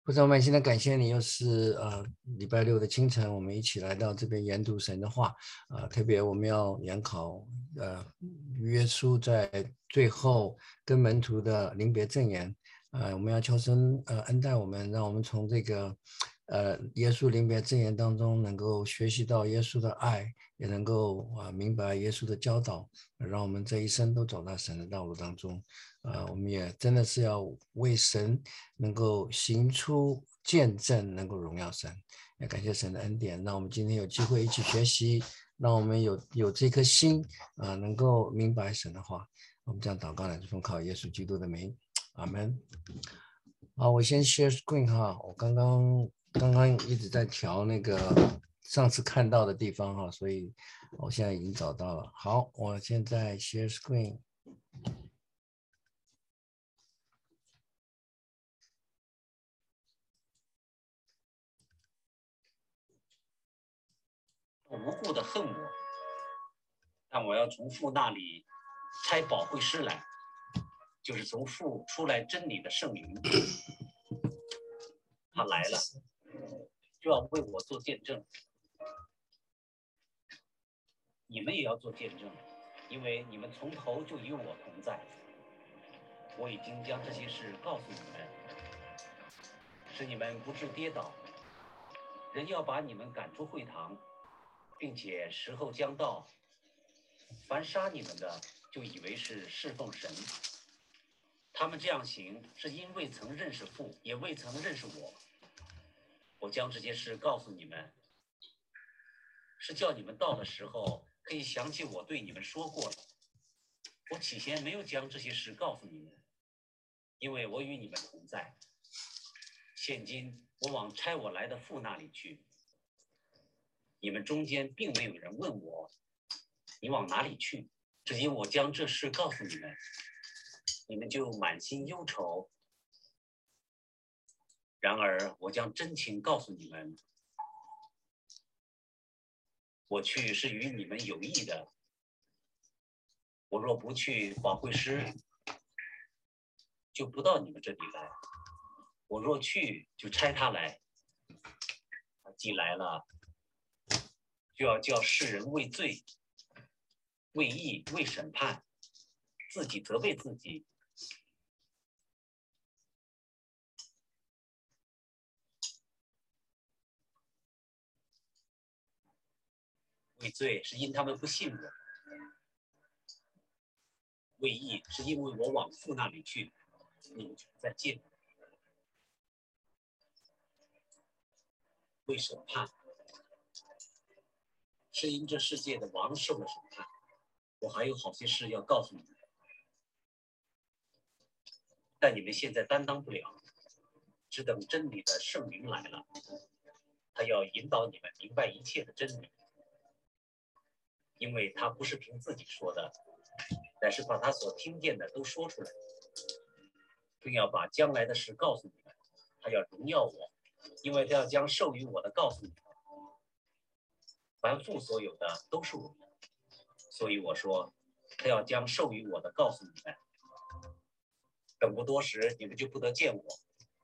不知道，我们现在感谢你，又是礼拜六的清晨，我们一起来到这边研读神的话，特别我们要研考约书在最后跟门徒的临别赠言，我们要求神恩待我们，让我们从这个耶稣临别赠言当中能够学习到耶稣的爱，也能够明白耶稣的教导，让我们这一生都走到神的道路当中。我们也真的是要为神能够行出见证，能够荣耀神，也感谢神的恩典，让我们今天有机会一起学习，让我们有这颗心能够明白神的话。我们这样祷告呢，是奉靠耶稣基督的名，阿门。好，我先 share screen 哈，我刚刚一直在调那个上次看到的地方哈，所以我现在已经找到了。好，我现在 share screen。 无故的恨我，但我要从父那里差保惠师来，就是从父出来真理的圣灵。他来了，就要为我做见证。你们也要做见证，因为你们从头就与我同在。我已经将这些事告诉你们，使你们不致跌倒。人要把你们赶出会堂，并且时候将到，凡杀你们的，就以为是侍奉神。他们这样行，是因未曾认识父，也未曾认识我。我将这些事告诉你们，是叫你们到的时候可以想起我对你们说过的。我起先没有将这些事告诉你们，因为我与你们同在。现今我往差我来的父那里去，你们中间并没有人问我，你往哪里去？只因我将这事告诉你们，你们就满心忧愁。然而我将真情告诉你们，我去是与你们有益的。我若不去，保惠师就不到你们这里来；我若去，就差他来。他既来了，就要叫世人为罪、为义、为审判，自己责备自己。为罪是因他们不信我，为义是因为我往父那里去，你们就不再见我。为审判是因这世界的王受了审判。我还有好些事要告诉你们，但你们现在担当不了，只等真理的圣灵来了，他要引导你们明白一切的真理，因为他不是凭自己说的，乃是把他所听见的都说出来，并要把将来的事告诉你们。他要荣耀我，因为他要将授予我的告诉你们。凡父所有的都是我的，所以我说，他要将授予我的告诉你们。等不多时，你们就不得见我；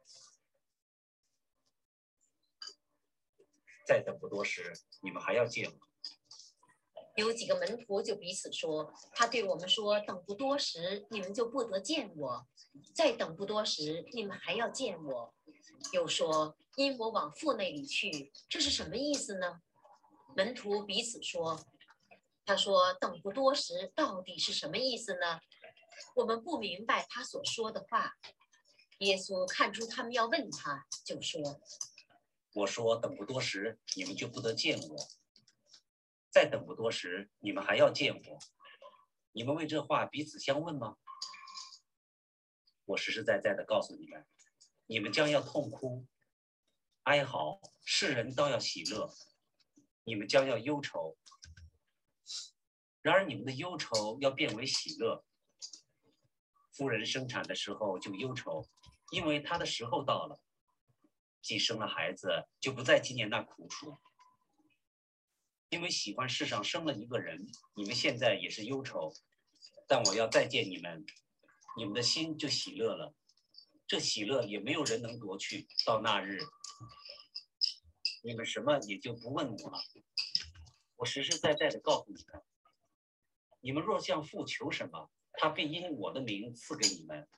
再等不多时，你们还要见我。 有几个门徒就彼此说，他对我们说，等不多时，你们就不得见我；再等不多时，你们还要见我。又说，因我往父那里去，这是什么意思呢？门徒彼此说，他说等不多时到底是什么意思呢？我们不明白他所说的话。耶稣看出他们要问他，就说， 我说等不多时，你们就不得见我；再等不多时，你们还要见我。你们为这话彼此相问吗？我实实在在的告诉你们，你们将要痛哭、哀嚎，世人都要喜乐；你们将要忧愁，然而你们的忧愁要变为喜乐。妇人生产的时候就忧愁，因为她的时候到了，既生了孩子，就不再纪念那苦楚。因为喜欢世上生了一个人，你们现在也是忧愁，但我要再见你们，你们的心就喜乐了。 这喜乐也没有人能夺去。到那日，你们什么也就不问我了。我实实在在的告诉你们，你们若向父求什么，他必因我的名赐给你们。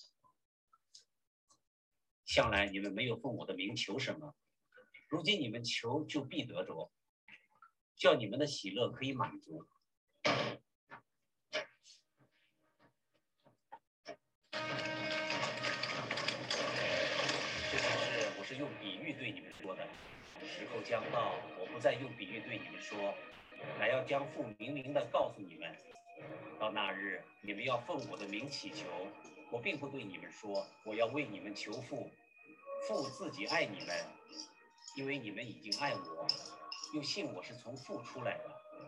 向来你们没有奉我的名求什么，如今你们求就必得着，叫你们的喜乐可以满足。这件事我是用比喻对你们说的，时候将到，我不再用比喻对你们说，乃要将父明明的告诉你们。到那日，你们要奉我的名祈求，我并不对你们说我要为你们求父，父自己爱你们，因为你们已经爱我，又信我是从父出来的。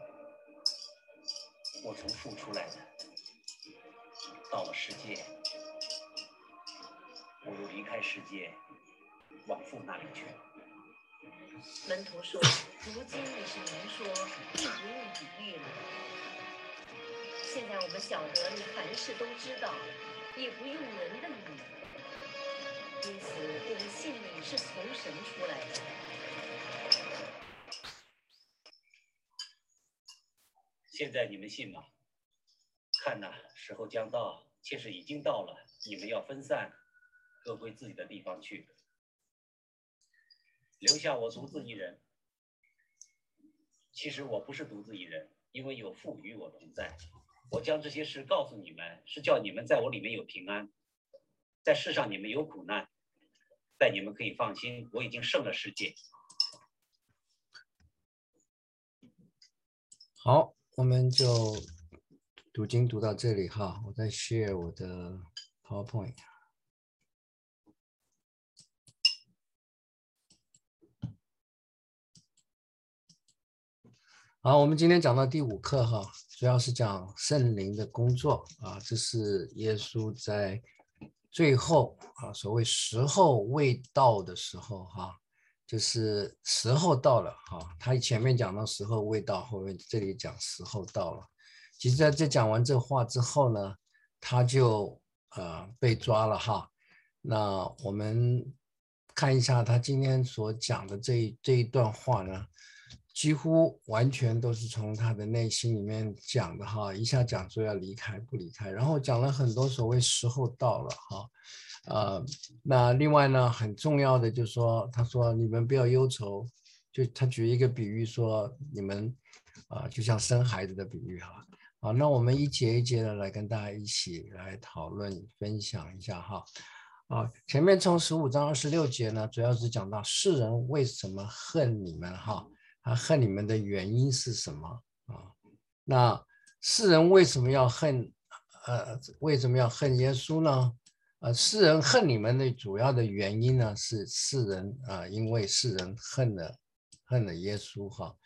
我从父出来的，到了世界，我又离开世界，往父那里去了。 门徒说：“如今你是明说，并不用比喻了。现在我们晓得你凡事都知道，也不用人问你。因此，我们信你是从神出来的。” 现在你们信吗？看哪，时候将到，切是已经到了，你们要分散，各归自己的地方去，留下我独自一人。其实我不是独自一人，因为有父与我同在。我将这些事告诉你们，是叫你们在我里面有平安。在世上你们有苦难，但你们可以放心，我已经胜了世界。 好，我们就读经读到这里哈，我再 share 我的 PowerPoint。好，我们今天讲到第5课哈，主要是讲圣灵的工作啊，这是耶稣在最后啊，所谓时候未到的时候哈，就是时候到了哈。他前面讲到时候未到，后面这里讲时候到了。其实在这讲完这话之后呢，他就被抓了哈。那我们看一下他今天所讲的这一段话呢，几乎完全都是从他的内心里面讲的哈，一下讲说要离开不离开，然后讲了很多所谓时候到了哈，那另外呢很重要的就是说，他说你们不要忧愁，就他举一个比喻说你们就像生孩子的比喻哈。好，那我们一节一节的来跟大家一起来讨论分享一下哈。前面从15章26节呢，主要是讲到世人为什么恨你们哈。他恨你们的原因是什么啊？那世人为什么要恨耶稣呢？世人恨你们的主要的原因呢，是世人因为世人恨了耶稣哈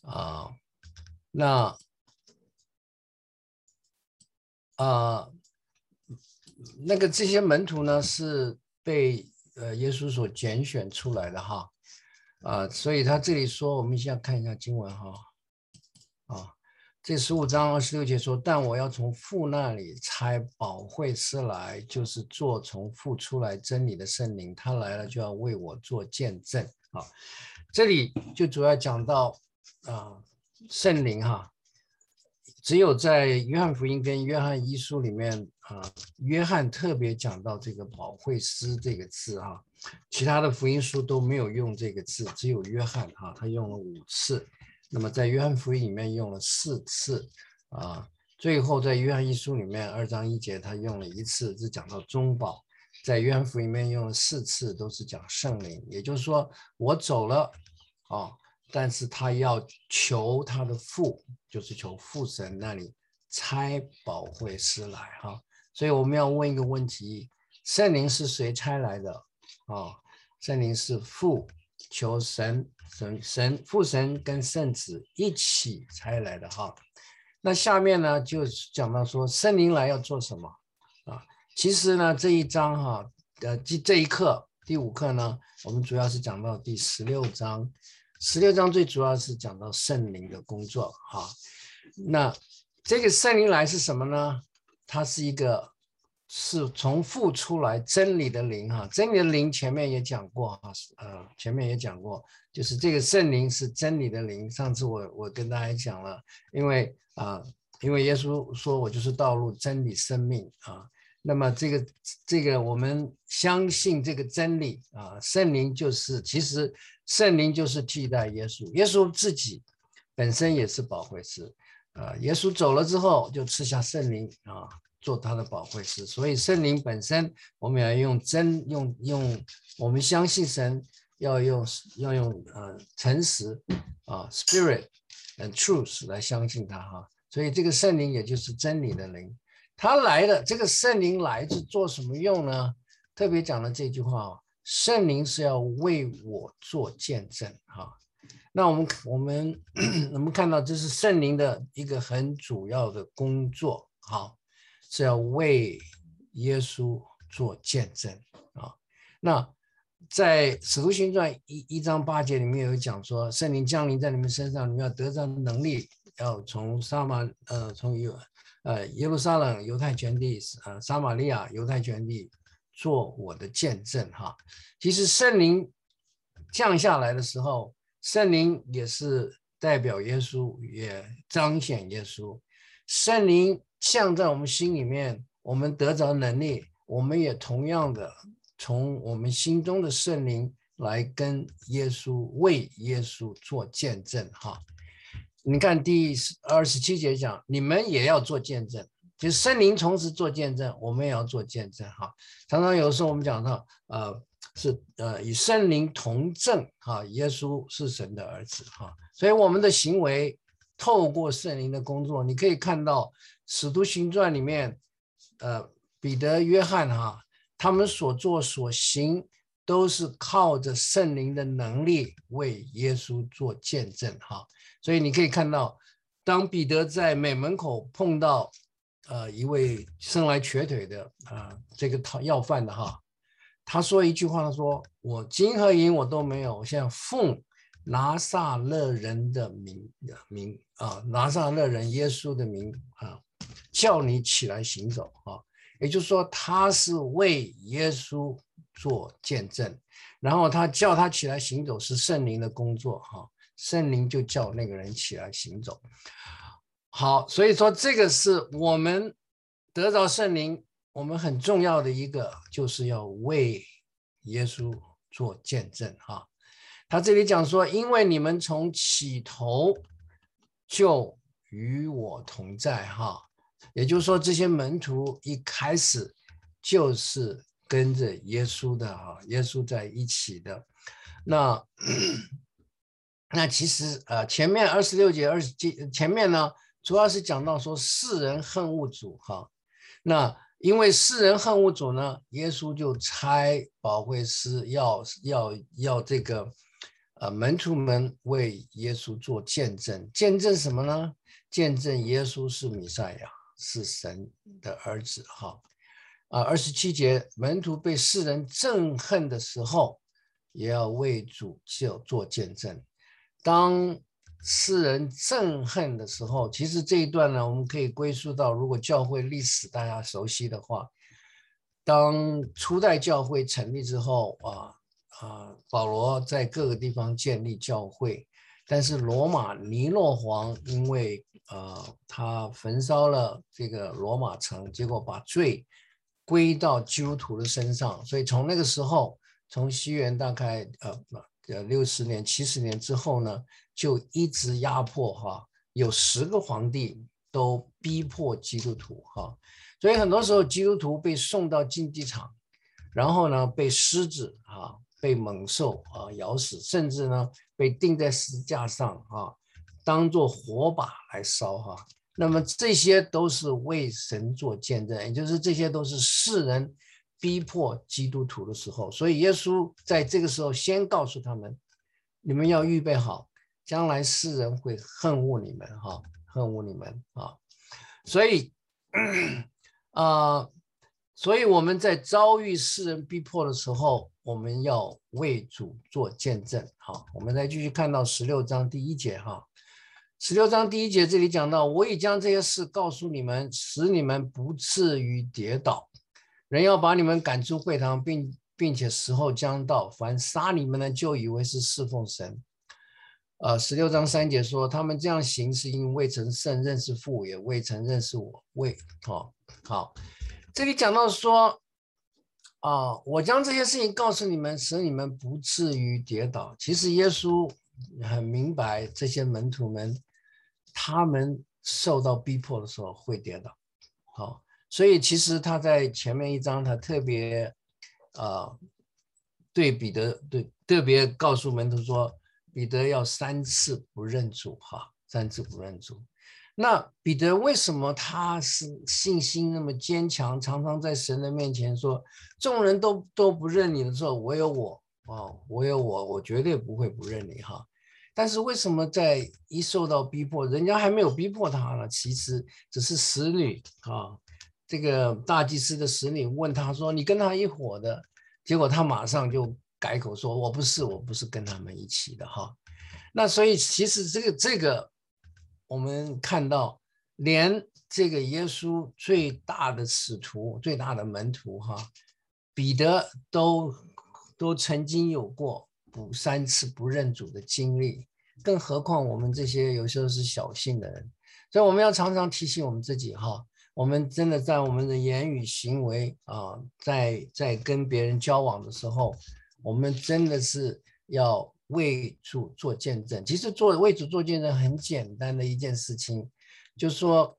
那个这些门徒呢是被耶稣所拣选出来的哈。所以他这里说，我们现在看一下经文哈，这15章26节说，但我要从父那里差保惠师来，就是做从父出来真理的圣灵，他来了就要为我做见证啊。这里就主要讲到圣灵哈，只有在约翰福音跟约翰一书里面约翰特别讲到这个保惠师这个字哈。其他的福音书都没有用这个字，只有约翰他用了5次，那么在约翰福音里面用了4次最后在约翰一书里面2章1节他用了1次，是讲到中保，在约翰福音里面用了4次，都是讲圣灵。也就是说我走了但是他要求他的父，就是求父神那里差保惠师来哈。所以我们要问一个问题，圣灵是谁差来的？圣灵是父求父神跟圣子一起差来的哈。那下面呢就讲到说圣灵来要做什么其实呢这一章这一课第5课呢，我们主要是讲到第16章，16章最主要是讲到圣灵的工作那这个圣灵来是什么呢？它是一个是从父出来真理的灵哈，真理的灵前面也讲过哈，前面也讲过，就是这个圣灵是真理的灵。上次我跟大家讲了，因为耶稣说我就是道路、真理、生命啊。那么这个我们相信这个真理啊，圣灵其实圣灵就是替代耶稣，耶稣自己本身也是保惠师。耶稣走了之后，就赐下圣灵啊，做他的保惠师。所以圣灵本身，我们要用我们相信神，要用诚实啊 ，spirit and truth 来相信他哈。所以这个圣灵也就是真理的灵，他来了，这个圣灵来是做什么用呢？特别讲了这句话，圣灵是要为我做见证哈。那我们看到这是圣灵的一个很主要的工作，好，是要为耶稣做见证啊。那在使徒行传1章8节里面有讲说，圣灵降临在你们身上，你们要得到能力，要从耶路撒冷犹太全地撒玛利亚犹太全地做我的见证哈。其实圣灵降下来的时候，圣灵也是代表耶稣，也彰显耶稣。圣灵降在我们心里面，我们得着能力，我们也同样的从我们心中的圣灵来跟耶稣为耶稣做见证哈。你看第27节讲，你们也要做见证，就是圣灵同时做见证，我们也要做见证哈。常常有的时候我们讲到与圣灵同证哈，耶稣是神的儿子哈，所以我们的行为透过圣灵的工作，你可以看到使徒行传里面彼得、约翰哈，他们所做所行都是靠着圣灵的能力为耶稣做见证哈。所以你可以看到，当彼得在美门口碰到一位生来瘸腿的这个要饭的哈，他说一句话，他说我金和银我都没有，我现在奉拿撒勒人的名拿撒勒人耶稣的名叫你起来行走啊。也就是说他是为耶稣做见证，然后他叫他起来行走是圣灵的工作哈，圣灵就叫那个人起来行走。好，所以说这个是我们得着圣灵，我们很重要的一个就是要为耶稣做见证哈。他这里讲说，因为你们从起头就与我同在哈，也就是说这些门徒一开始就是跟着耶稣的哈，耶稣在一起的。那其实前面26节20节前面呢，主要是讲到说世人恨恶主哈。那因为世人恨恶主呢，耶稣就差保惠师要这个门徒们为耶稣做见证，见证什么呢？见证耶稣是弥赛亚，是神的儿子哈。27节，门徒被世人憎恨的时候，也要为主做见证。当世人憎恨的时候，其实这一段呢，我们可以归宿到，如果教会历史大家熟悉的话，当初代教会成立之后保罗在各个地方建立教会，但是罗马尼诺皇因为他焚烧了这个罗马城，结果把罪归到基督徒的身上，所以从那个时候，从西元大概60年、70年之后呢，就一直压迫哈，有10个皇帝都逼迫基督徒哈，所以很多时候基督徒被送到竞技场，然后呢被狮子被猛兽咬死，甚至呢被钉在十字架上当作火把来烧哈。那么这些都是为神做见证，也就是这些都是世人逼迫基督徒的时候，所以耶稣在这个时候先告诉他们，你们要预备好，将来世人会恨恶你们恨恶你们所以我们在遭遇世人逼迫的时候，我们要为主做见证我们再继续看到16章第1节16章第1节这里讲到，我已将这些事告诉你们，使你们不至于跌倒。 人要把你们赶出会堂，并且时候将到，凡杀你们的，就以为是侍奉神。16章3节说，他们这样行，是因为未曾甚认识父，也未曾认识我。好，这里讲到说，我将这些事情告诉你们，使你们不至于跌倒。其实耶稣很明白这些门徒们，他们受到逼迫的时候会跌倒。好，所以其实他在前面一章，他特别对彼得特别告诉门徒说，彼得要3次不认主，3次不认主。那彼得为什么他是信心那么坚强，常常在神的面前说，众人都不认你的时候，我有我，我绝对不会不认你哈。但是为什么在一受到逼迫，人家还没有逼迫他呢？其实只是使女这个大祭司的使女问他说，你跟他一伙的，结果他马上就改口说，我不是跟他们一起的哈。那所以其实这个我们看到，连这个耶稣最大的使徒、最大的门徒彼得都曾经有过3次不认主的经历，更何况我们这些有时候是小信的人。所以我们要常常提醒我们自己我们真的在我们的言语行为在跟别人交往的时候，我们真的是要为主做见证。其实为主做见证很简单的一件事情，就是说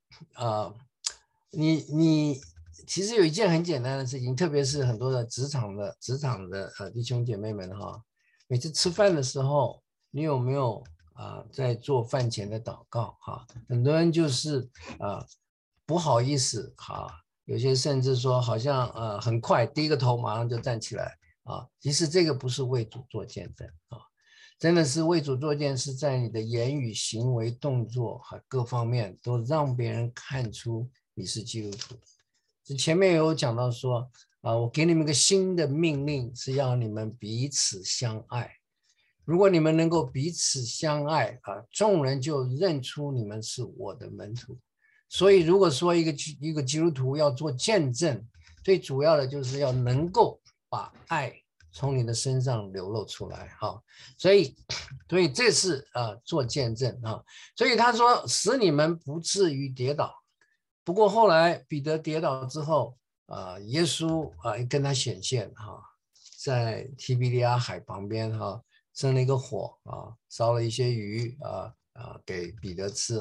你其实有一件很简单的事情，特别是很多的职场的弟兄姐妹们每次吃饭的时候，你有没有在做饭前的祷告很多人就是不好意思有些甚至说好像很快低个头马上就站起来其实这个不是为主做见证真的是为主做见证，是在你的言语行为动作各方面都让别人看出你是基督徒。前面有讲到说我给你们个新的命令，是要你们彼此相爱。如果你们能够彼此相爱众人就认出你们是我的门徒。所以如果说一个基督徒要做见证，最主要的就是要能够把爱从你的身上流露出来所以这是做见证所以他说使你们不至于跌倒。不过后来彼得跌倒之后耶稣跟他显现在提比利亚海旁边生了一个火烧了一些鱼给彼得吃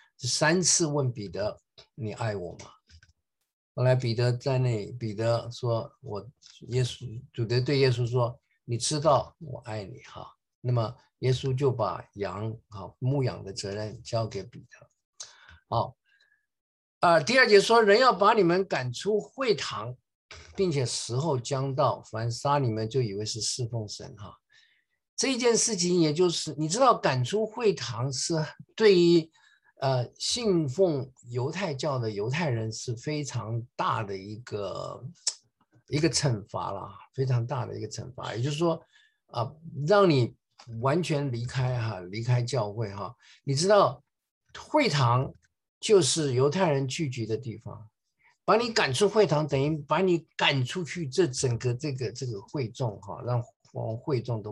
3次问彼得，你爱我吗？后来彼得在那里，彼得说，主对耶稣说，你知道我爱你那么耶稣就把羊牧养的责任交给彼得。第2节说，人要把你们赶出会堂，并且时候将到，凡杀你们就以为是侍奉神这一件事情，也就是你知道赶出会堂是对于信奉犹太教的犹太人是非常大的一个惩罚了，非常大的一个惩罚。也就是说让你完全离开教会你知道会堂就是犹太人聚集的地方，把你赶出会堂，等于把你赶出去这整个这个会众让会众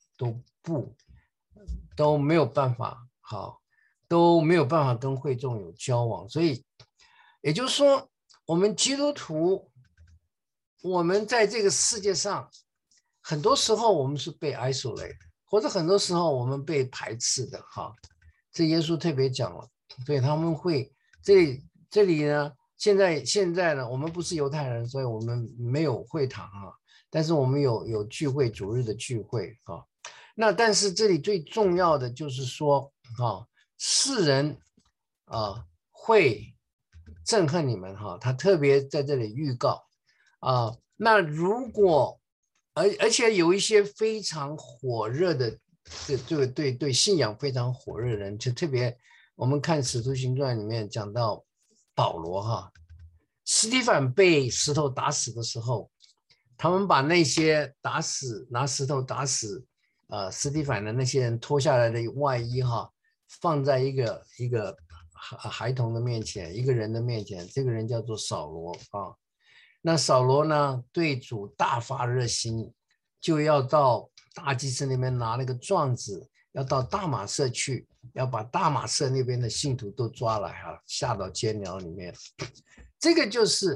都没有办法都没有办法跟会众有交往。所以也就是说，我们基督徒，我们在这个世界上很多时候我们是被 isolate， 或者很多时候我们被排斥的这耶稣特别讲了，所以他们会这里呢现在呢，我们不是犹太人，所以我们没有会堂但是我们有聚会，主日的聚会那但是这里最重要的就是说世人会憎恨你们他特别在这里预告那如果而且有一些非常火热的对信仰非常火热的人，就特别我们看《使徒行传》里面讲到保罗司提反被石头打死的时候，他们把那些拿石头打死司提反的那些人脱下来的外衣放在一个孩童的面前，一个人的面前，这个人叫做扫罗那扫罗呢，对主大发热心，就要到大祭司那边拿那个状子，要到大马色去，要把大马色那边的信徒都抓来下到监牢里面。这个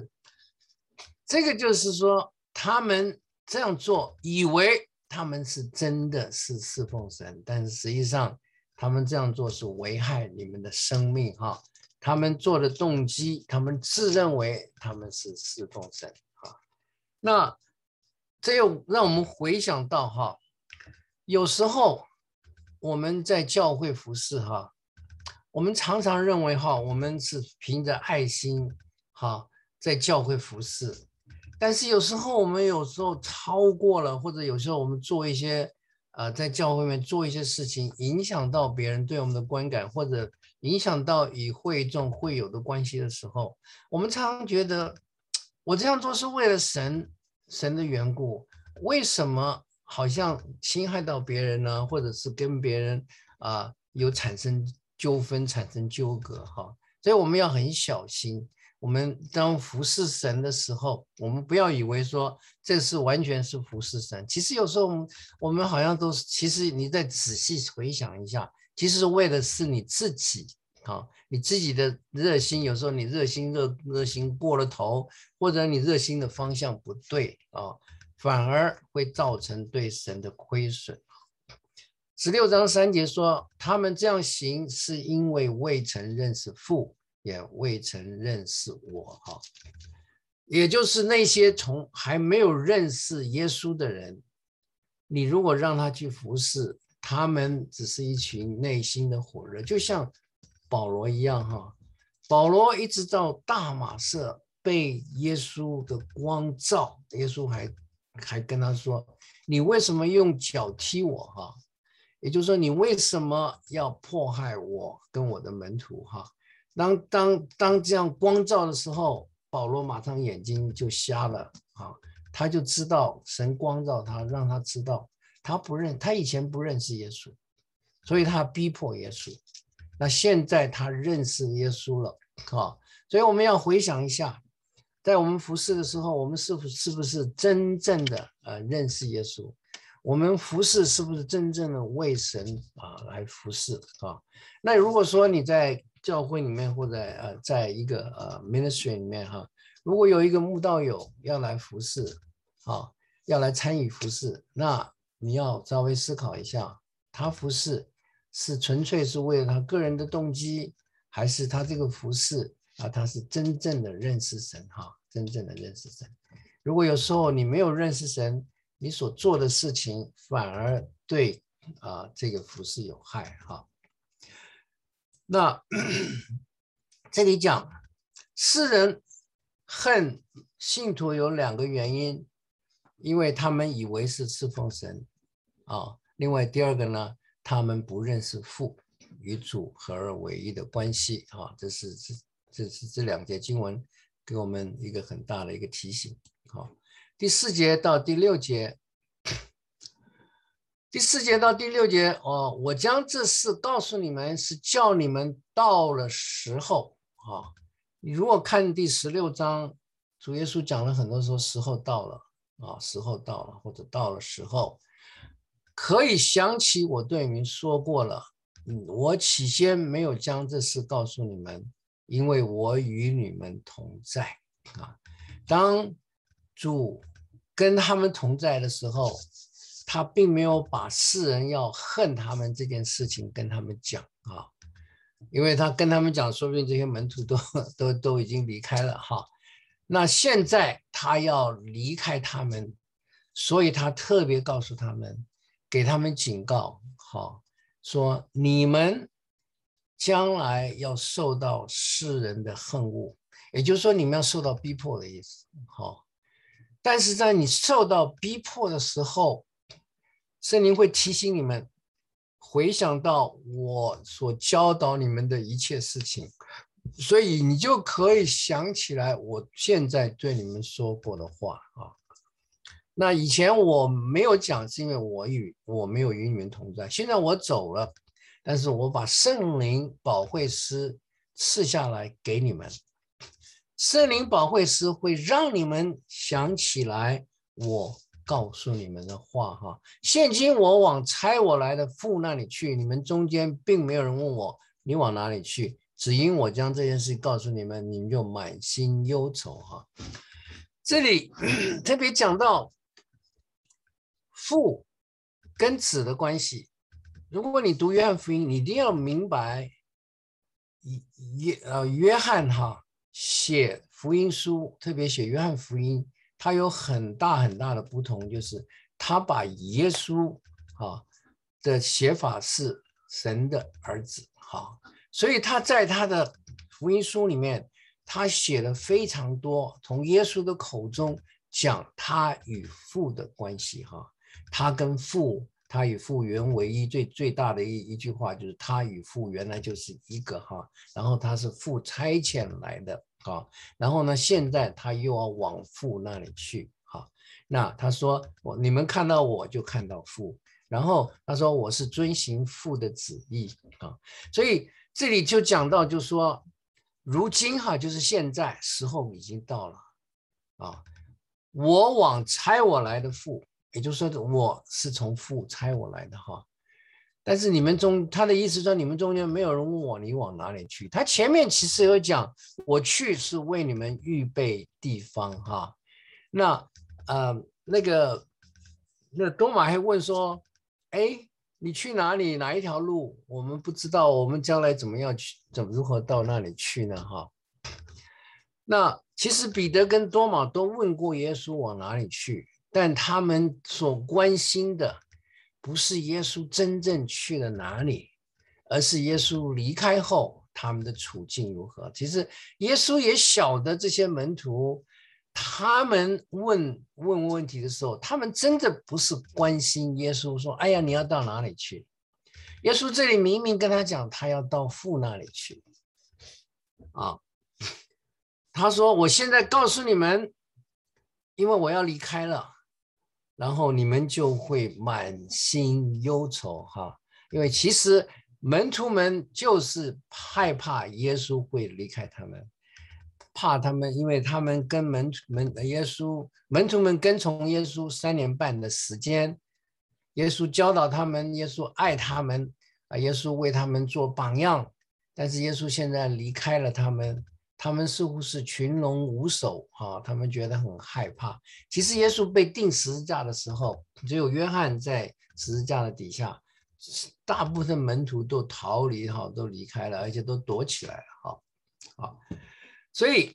就是说，他们这样做，以为他们是真的是侍奉神，但是实际上他们这样做是危害你们的生命他们做的动机，他们自认为他们是侍奉神那这又让我们回想到有时候我们在教会服侍我们常常认为我们是凭着爱心在教会服侍，但是有时候我们超过了，或者有时候我们做一些在教会里面做一些事情，影响到别人对我们的观感，或者影响到与会众会友的关系的时候，我们常常觉得我这样做是为了神的缘故，为什么好像侵害到别人呢？或者是跟别人有产生纠纷、产生纠葛所以我们要很小心。我们当服侍神的时候，我们不要以为说这是完全是服侍神。其实有时候我们好像都是，其实你再仔细回想一下，其实为的是你自己你自己的热心。有时候你热心过了头，或者你热心的方向不对反而会造成对神的亏损。16章3节说，他们这样行是因为未曾认识父，也未曾认识我也就是那些还没有认识耶稣的人，你如果让他去服侍，他们只是一群内心的火热，就像保罗一样保罗一直到大马色被耶稣的光照，耶稣还跟他说，你为什么用脚踢我也就是说，你为什么要迫害我跟我的门徒当这样光照的时候，保罗马上眼睛就瞎了他就知道神光照他，让他知道他以前不认识耶稣，所以他逼迫耶稣。那现在他认识耶稣了所以我们要回想一下，在我们服侍的时候，我们是不是真正的认识耶稣？我们服侍是不是真正的为神来服侍那如果说你在教会里面，或者在一个ministry 里面如果有一个慕道友要来服侍要来参与服侍，那你要稍微思考一下，他服侍是纯粹是为了他个人的动机，还是他这个服侍他是真正的认识神真正的认识神。如果有时候你没有认识神，你所做的事情反而对这个服事有害那这里讲世人恨信徒有2个原因，因为他们以为是侍奉神另外第2个呢，他们不认识父与主合而为一的关系这是这2节经文给我们一个很大的一个提醒第4节到第6节，第4节到第6节我将这事告诉你们，是叫你们到了时候你如果看第16章，主耶稣讲了很多说时候到了时候到了，或者到了时候，可以想起我对你们说过了我起先没有将这事告诉你们，因为我与你们同在当主跟他们同在的时候，他并没有把世人要恨他们这件事情跟他们讲因为他跟他们讲，说不定这些门徒都已经离开了那现在他要离开他们，所以他特别告诉他们，给他们警告说你们将来要受到世人的恨恶，也就是说你们要受到逼迫的意思但是在你受到逼迫的时候，圣灵会提醒你们回想到我所教导你们的一切事情，所以你就可以想起来我现在对你们说过的话那以前我没有讲，是因为我没有与你们同在，现在我走了，但是我把圣灵保惠师赐下来给你们， 圣灵保惠师会让你们想起来我告诉你们的话哈。现今我往差我来的父那里去，你们中间并没有人问我你往哪里去，只因我将这件事告诉你们，你们就满心忧愁哈。这里特别讲到父跟子的关系。如果你读约翰福音，你一定要明白约翰哈写福音书，特别写约翰福音，他有很大很大的不同，就是他把耶稣的写法是神的儿子哈，所以他在他的福音书里面，他写了非常多，从耶稣的口中讲他与父的关系哈，他与父原为一，最大的一句话就是他与父原来就是一个哈，然后他是父差遣来的哈，然后呢，现在他又要往父那里去哈，那他说你们看到我就看到父，然后他说我是遵行父的旨意啊，所以这里就讲到就说如今哈，就是现在时候已经到了啊，我往差我来的父。也就是说，我是从父差我来的哈，但是他的意思说，你们中间没有人问我你往哪里去。他前面其实有讲，我去是为你们预备地方哈。那多马还问说，哎，你去哪里？哪一条路？我们不知道，我们将来怎么样去，如何到那里去呢？哈。那其实彼得跟多马都问过耶稣往哪里去。但他们所关心的不是耶稣真正去了哪里，而是耶稣离开后他们的处境如何。其实耶稣也晓得这些门徒，他们问问题的时候，他们真的不是关心耶稣说，哎呀，你要到哪里去？耶稣这里明明跟他讲，他要到父那里去啊。他说，我现在告诉你们，因为我要离开了。然后你们就会满心忧愁哈，因为其实门徒们就是害怕耶稣会离开他们，怕他们，因为他们跟门徒们跟从耶稣3年半的时间，耶稣教导他们，耶稣爱他们耶稣为他们做榜样，但是耶稣现在离开了他们。他们似乎是群龙无首他们觉得很害怕。其实耶稣被钉十字架的时候，只有约翰在十字架的底下，大部分门徒都逃离都离开了，而且都躲起来了所以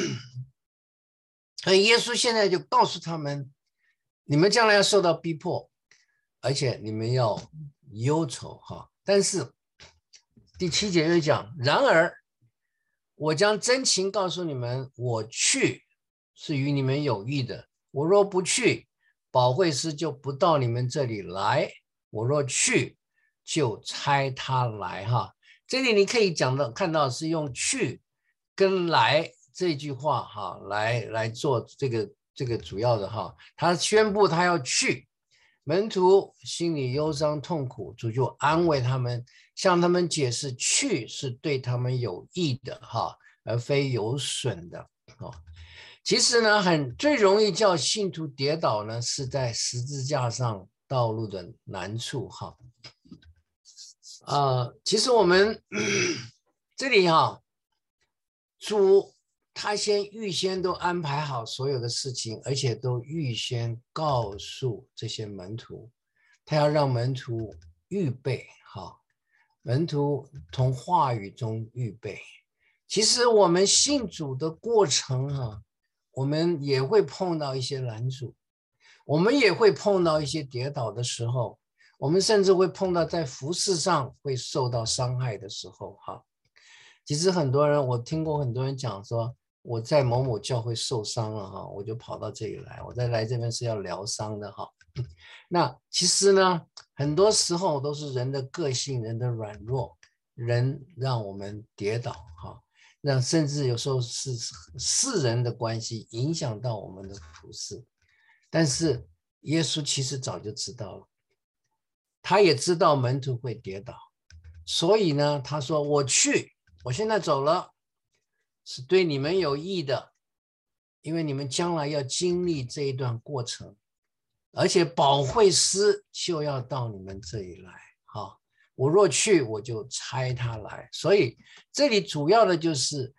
耶稣现在就告诉他们，你们将来要受到逼迫，而且你们要忧愁但是第7节又讲，然而我将真情告诉你们，我去是与你们有益的。我若不去，保惠师就不到你们这里来；我若去，就差他来这里你可以看到是用去跟来这句话来做这个主要的他宣布他要去，门徒心里忧伤痛苦，主就安慰他们，向他们解释去是对他们有益的而非有损的其实呢，最容易叫信徒跌倒呢，是在十字架上道路的难处其实我们这里主他预先都安排好所有的事情，而且都预先告诉这些门徒，他要让门徒预备门徒从话语中预备。其实我们信主的过程我们也会碰到一些拦阻，我们也会碰到一些跌倒的时候，我们甚至会碰到在服事上会受到伤害的时候其实很多人，我听过很多人讲说，我在某某教会受伤了我就跑到这里来，我再来这边是要疗伤的那其实呢，很多时候都是人的个性，人的软弱，人让我们跌倒那甚至有时候是世人的关系影响到我们的服事，但是耶稣其实早就知道了，他也知道门徒会跌倒，所以呢，他说我现在走了， 是对你们有益的，因为你们将来要经历这一段过程，而且保惠师就要到你们这里来。好，我若去，我就差他来。所以这里主要的就是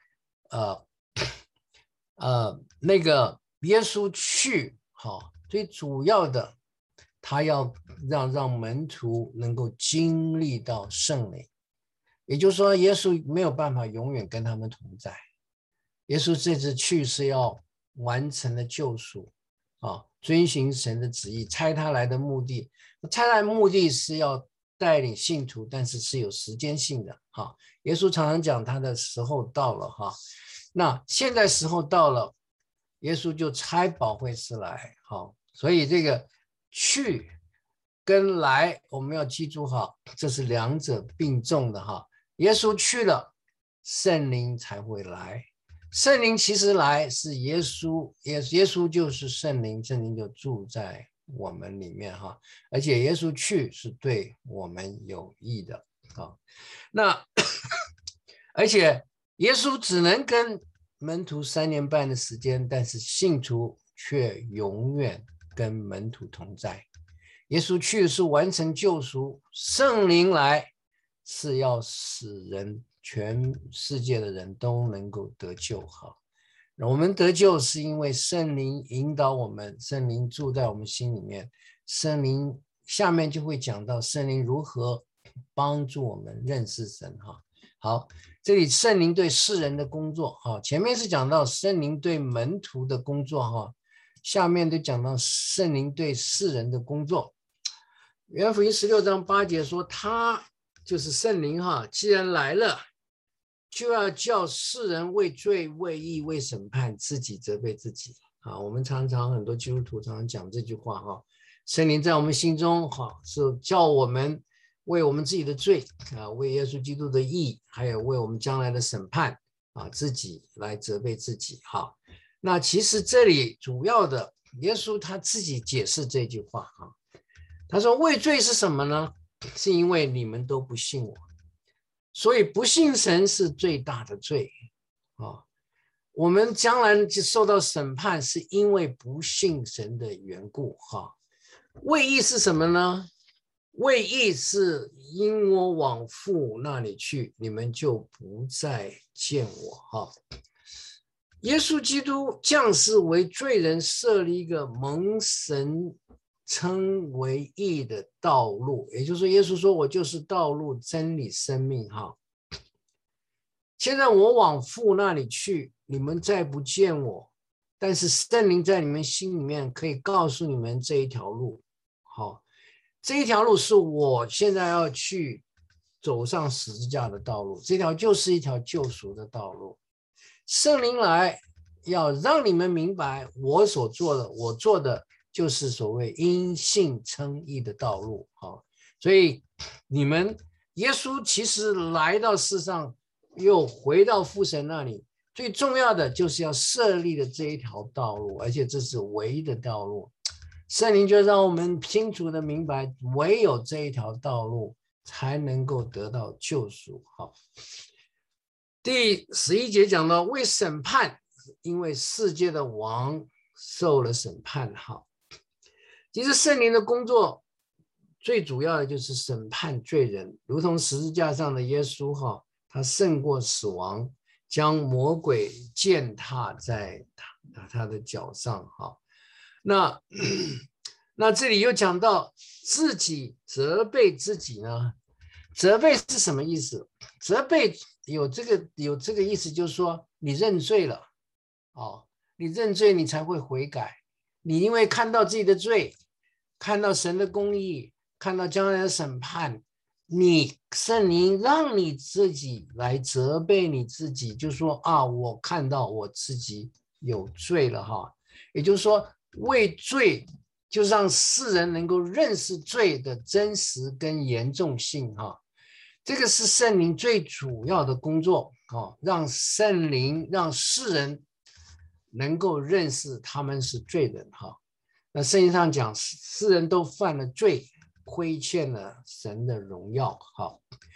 那个耶稣去，好，最主要的他要让门徒能够经历到圣灵，也就是说耶稣没有办法永远跟他们同在，耶稣这次去是要完成了救赎，遵行神的旨意，差他来的目的，差来的目的是要带领信徒，但是是有时间性的。耶稣常常讲他的时候到了，那现在时候到了，耶稣就差保惠师来。所以这个去跟来我们要记住，这是两者并重的。耶稣去了，圣灵才会来。圣灵其实来是耶稣，耶稣就是圣灵，圣灵就住在我们里面，而且耶稣去是对我们有益的。那而且耶稣只能跟门徒3年半的时间，但是信徒却永远跟门徒同在。耶稣去是完成救赎，圣灵来是要使人全世界的人都能够得救。我们得救是因为圣灵引导我们，圣灵住在我们心里面，圣灵下面就会讲到圣灵如何帮助我们认识神。好，这里圣灵对世人的工作，前面是讲到圣灵对门徒的工作，下面就讲到圣灵对世人的工作。约翰福音16章8节说，他就是圣灵，既然来了，就要叫世人为罪、为义、为审判，自己责备自己。我们常常很多基督徒常常讲这句话，圣灵在我们心中，是叫我们为我们自己的罪，为耶稣基督的义，还有为我们将来的审判，自己来责备自己。那其实这里主要的，耶稣他自己解释这句话，他说为罪是什么呢？是因为你们都不信我，所以不信神是最大的罪。我们将来就受到审判，是因为不信神的缘故。为义是什么呢？为义是因我往父那里去，你们就不再见我。耶稣基督降世为罪人，设立一个蒙神称为义的道路，也就是说耶稣说，我就是道路、真理、生命。现在我往父那里去，你们再不见我，但是圣灵在你们心里面可以告诉你们这一条路。这一条路是我现在要去走上十字架的道路，这条就是一条救赎的道路。圣灵来要让你们明白我所做的，我做的就是所谓因信称义的道路。所以你们耶稣其实来到世上，又回到父神那里，最重要的就是要设立的这一条道路，而且这是唯一的道路。圣灵就让我们清楚的明白，唯有这一条道路才能够得到救赎。第11节讲到为审判，因为世界的王受了审判。其实圣灵的工作最主要的就是审判罪人，如同十字架上的耶稣，他胜过死亡，将魔鬼践踏在他的脚上。那这里又讲到自己责备自己呢？责备是什么意思？责备有这个意思，就是说你认罪了，你认罪你才会悔改。你因为看到自己的罪，看到神的公义，看到将来的审判，你圣灵让你自己来责备你自己，就说我看到我自己有罪了。也就是说为罪就让世人能够认识罪的真实跟严重性。这个是圣灵最主要的工作，让圣灵让世人能够认识他们是罪人。那圣经上讲，世人都犯了罪，亏欠了神的荣耀。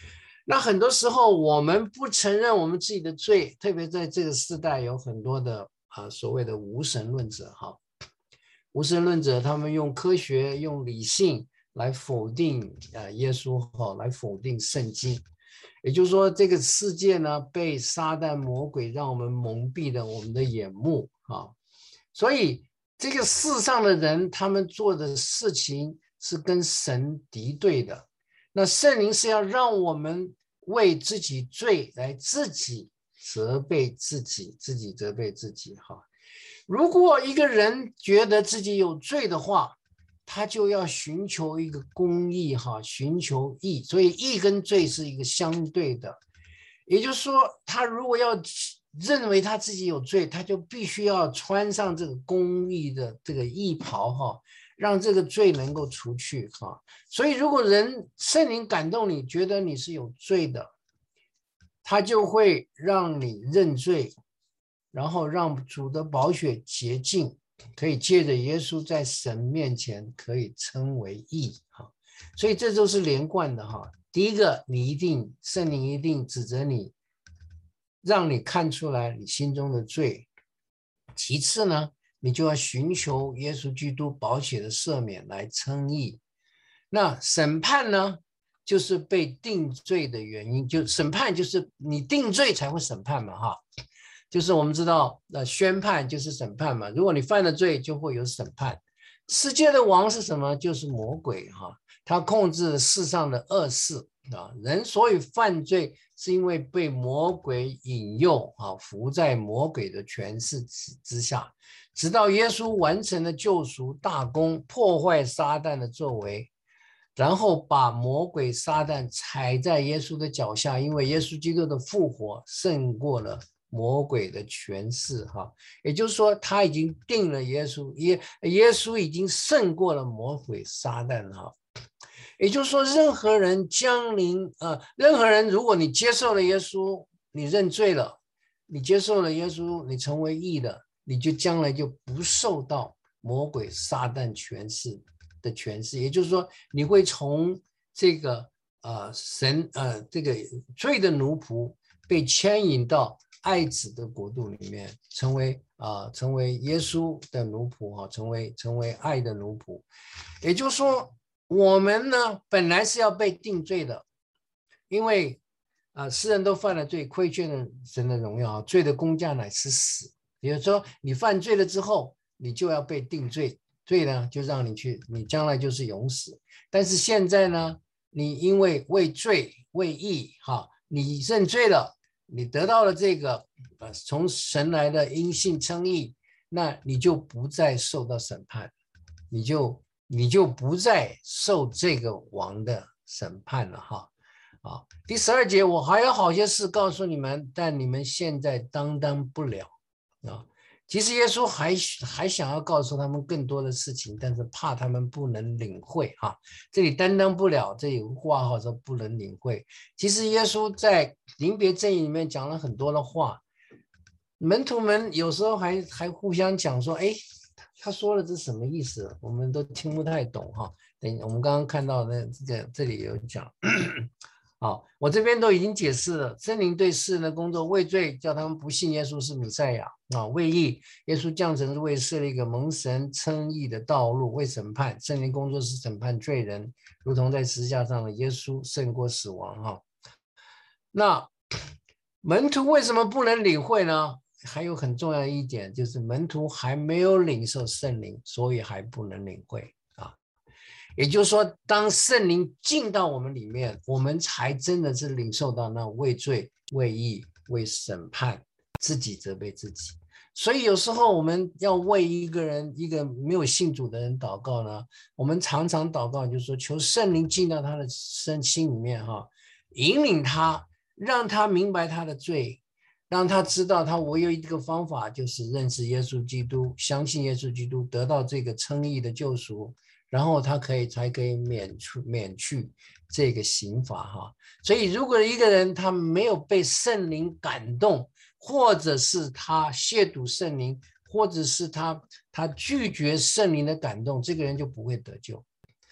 那很多时候我们不承认我们自己的罪，特别在这个时代有很多的所谓的无神论者哈，无神论者他们用科学用理性来否定耶稣哈，来否定圣经。也就是说，这个世界呢被撒旦魔鬼让我们蒙蔽了我们的眼目啊，所以这个世上的人他们做的事情是跟神敌对的。那圣灵是要让我们为自己罪来自己责备自己，自己责备自己哈。如果一个人觉得自己有罪的话，他就要寻求一个公义哈，寻求义，所以义跟罪是一个相对的。也就是说，他如果要认为他自己有罪，他就必须要穿上这个公义的这个义袍哈，让这个罪能够除去哈。所以，如果圣灵感动你，觉得你是有罪的，他就会让你认罪，然后让主的宝血洁净，可以借着耶稣在神面前可以称为义哈。所以这都是连贯的哈。第一个，圣灵一定指责你，让你看出来你心中的罪。其次呢，你就要寻求耶稣基督宝血的赦免来称义。那审判呢，就是被定罪的原因，就审判就是你定罪才会审判嘛哈。就是我们知道宣判就是审判嘛，如果你犯了罪就会有审判。世界的王是什么？就是魔鬼哈，他控制世上的恶事啊。人所以犯罪是因为被魔鬼引诱啊，服在魔鬼的权势之下，直到耶稣完成了救赎大功，破坏撒旦的作为，然后把魔鬼撒旦踩在耶稣的脚下，因为耶稣基督的复活胜过了魔鬼的权势哈。也就是说，他已经定了耶稣，耶稣已经胜过了魔鬼撒旦哈。也就是说，任何人如果你接受了耶稣，你认罪了，你接受了耶稣，你成为义了，你就将来就不受到魔鬼撒旦权势的权势。也就是说，你会从这个这个罪的奴仆被牵引到爱子的国度里面，成为耶稣的奴仆哈，成为爱的奴仆。也就是说，我们呢本来是要被定罪的，因为世人都犯了罪，亏缺了神的荣耀，罪的工价乃是死。也就是说，你犯罪了之后，你就要被定罪，罪呢就让你去，你将来就是永死。但是现在呢，你因为为罪为义哈，你认罪了，你得到了这个从神来的因信称义，那你就不再受到审判，你就不再受这个王的审判了哈。第12节，我还有好些事告诉你们，但你们现在担当不了啊。其实耶稣还想要告诉他们更多的事情，但是怕他们不能领会哈。这里担当不了，这有挂号说不能领会。其实耶稣在临别赠饮里面讲了很多的话，门徒们有时候还互相讲说，哎，他说的这是什么意思？我们都听不太懂哈。等我们刚刚看到的这里有讲。好，我这边都已经解释了，圣灵对世人的工作，为罪叫他们不信耶稣是弥赛亚为义，耶稣降生是为设立一个蒙神称义的道路，为审判，圣灵工作是审判罪人，如同在十字架上的耶稣胜过死亡哈。那门徒为什么不能领会呢？还有很重要的一点，就是门徒还没有领受圣灵，所以还不能领会。也就是说，当圣灵进到我们里面，我们才真的是领受到那为罪、为义、为审判，自己责备自己。所以有时候我们要为一个没有信主的人祷告呢，我们常常祷告就是说，求圣灵进到他的心里面哈，引领他，让他明白他的罪，让他知道他唯有一个方法，就是认识耶稣基督，相信耶稣基督，得到这个称义的救赎。然后他才可以免去这个刑罚哈。所以如果一个人他没有被圣灵感动，或者是他亵渎圣灵，或者是他拒绝圣灵的感动，这个人就不会得救。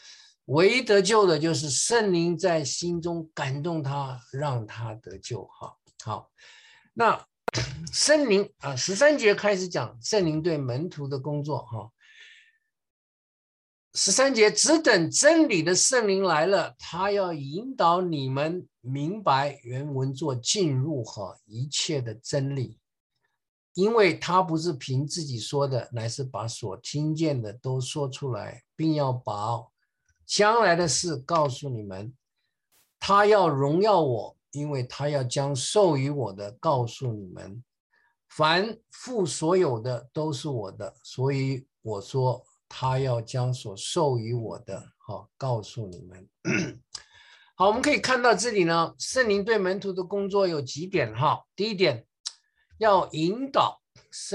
唯一得救的就是圣灵在心中感动他，让他得救。好，那圣灵13节开始讲圣灵对门徒的工作。13节，只等真理的圣灵来了，他要引导你们明白，原文作进入一切的真理，因为他不是凭自己说的，乃是把所听见的都说出来，并要把将来的事告诉你们。他要荣耀我，因为他要将授予我的告诉你们。凡父所有的都是我的，所以我说他要将所授予我的告诉你们。好，我们可以看到这里呢，圣灵对门徒的工作有几点。第一点，要引导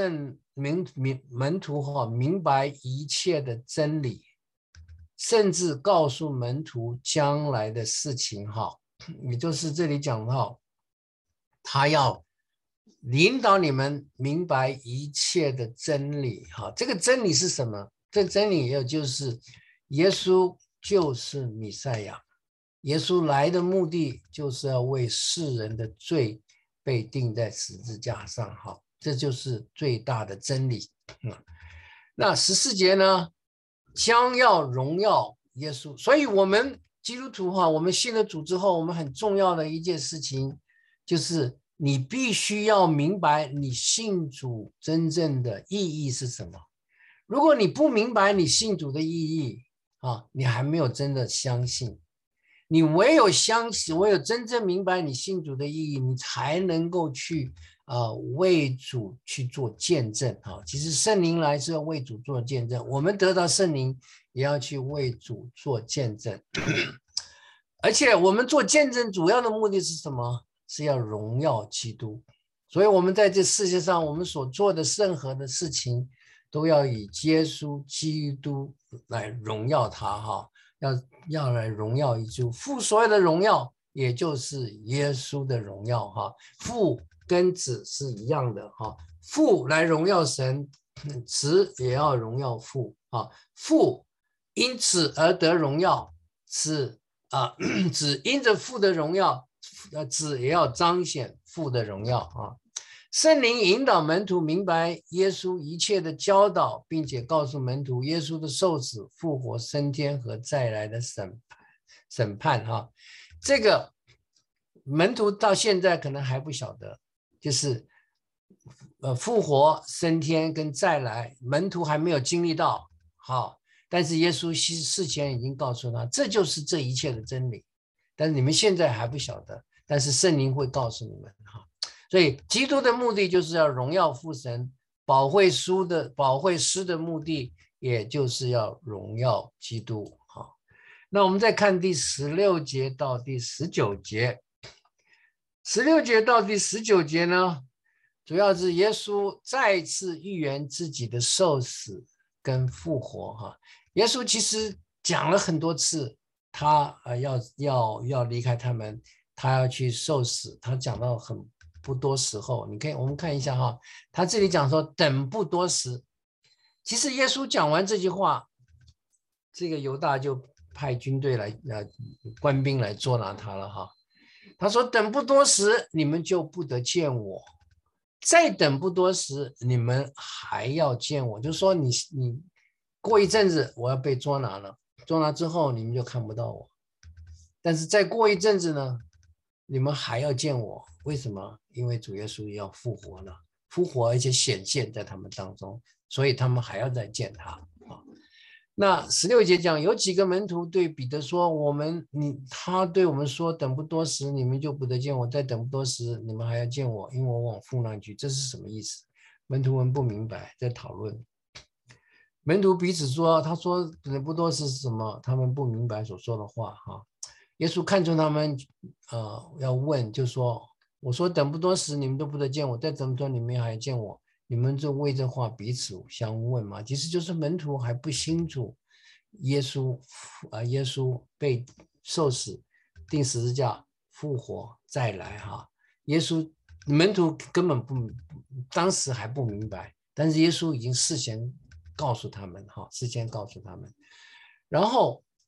门徒明白一切的真理，甚至告诉门徒将来的事情。也就是这里讲到他要引导你们明白一切的真理。这个真理是什么？这真理也就是耶稣就是弥赛亚，耶稣来的目的就是要为世人的罪被钉在十字架上。这就是最大的真理。那14节呢，将要荣耀耶稣。所以我们基督徒我们信了主之后，我们很重要的一件事情就是你必须要明白你信主真正的意义是什么。如果你不明白你信主的意义你还没有真的相信。你唯有相信，唯有真正明白你信主的意义，你才能够去为主去做见证。其实圣灵来是要为主做见证，我们得到圣灵也要去为主做见证。而且我们做见证主要的目的是什么？是要荣耀基督。所以我们在这世界上，我们所做的任何的事情都要以耶稣基督来荣耀他。要来荣耀主，父所有的荣耀也就是耶稣的荣耀。父跟子是一样的。父来荣耀神，子也要荣耀父。父因此而得荣耀，子因着父的荣耀，子也要彰显父的荣耀。圣灵引导门徒明白耶稣一切的教导，并且告诉门徒耶稣的受死、复活、升天和再来的审判。这个门徒到现在可能还不晓得，就是复活、升天跟再来，门徒还没有经历到。但是耶稣事前已经告诉他，这就是这一切的真理。但是你们现在还不晓得，但是圣灵会告诉你们。所以基督的目的就是要荣耀父神，保惠师的目的也就是要荣耀基督。那我们再看第16节到第19节。16节到第19节呢，主要是耶稣再次预言自己的受死跟复活。耶稣其实讲了很多次，他要离开他们，他要去受死，他讲到很不多时候。我们看一下他这里讲说等不多时。其实耶稣讲完这句话，这个犹大就派军队来官兵来捉拿他了。他说等不多时，你们就不得见我，再等不多时，你们还要见我。就是说你过一阵子我要被捉拿了，捉拿之后你们就看不到我，但是再过一阵子呢，你们还要见我。为什么？因为主耶稣要复活了，复活而且显现在他们当中，所以他们还要再见他。那16节讲，有几个门徒对彼得说，他对我们说等不多时，你们就不得见我，再等不多时，你们还要见我，因为我往父那去。这是什么意思？门徒们不明白，在讨论。门徒彼此说，他说等不多时是什么？他们不明白所说的话。耶稣看出他们要问，就说，我说等不多时，你们都不得见我，再等不多，你们还见我。你们就为这话彼此相问嘛？其实就是门徒还不清楚耶稣被受死、钉十字架、复活再来。耶稣门徒根本当时还不明白，但是耶稣已经事先告诉他们。然后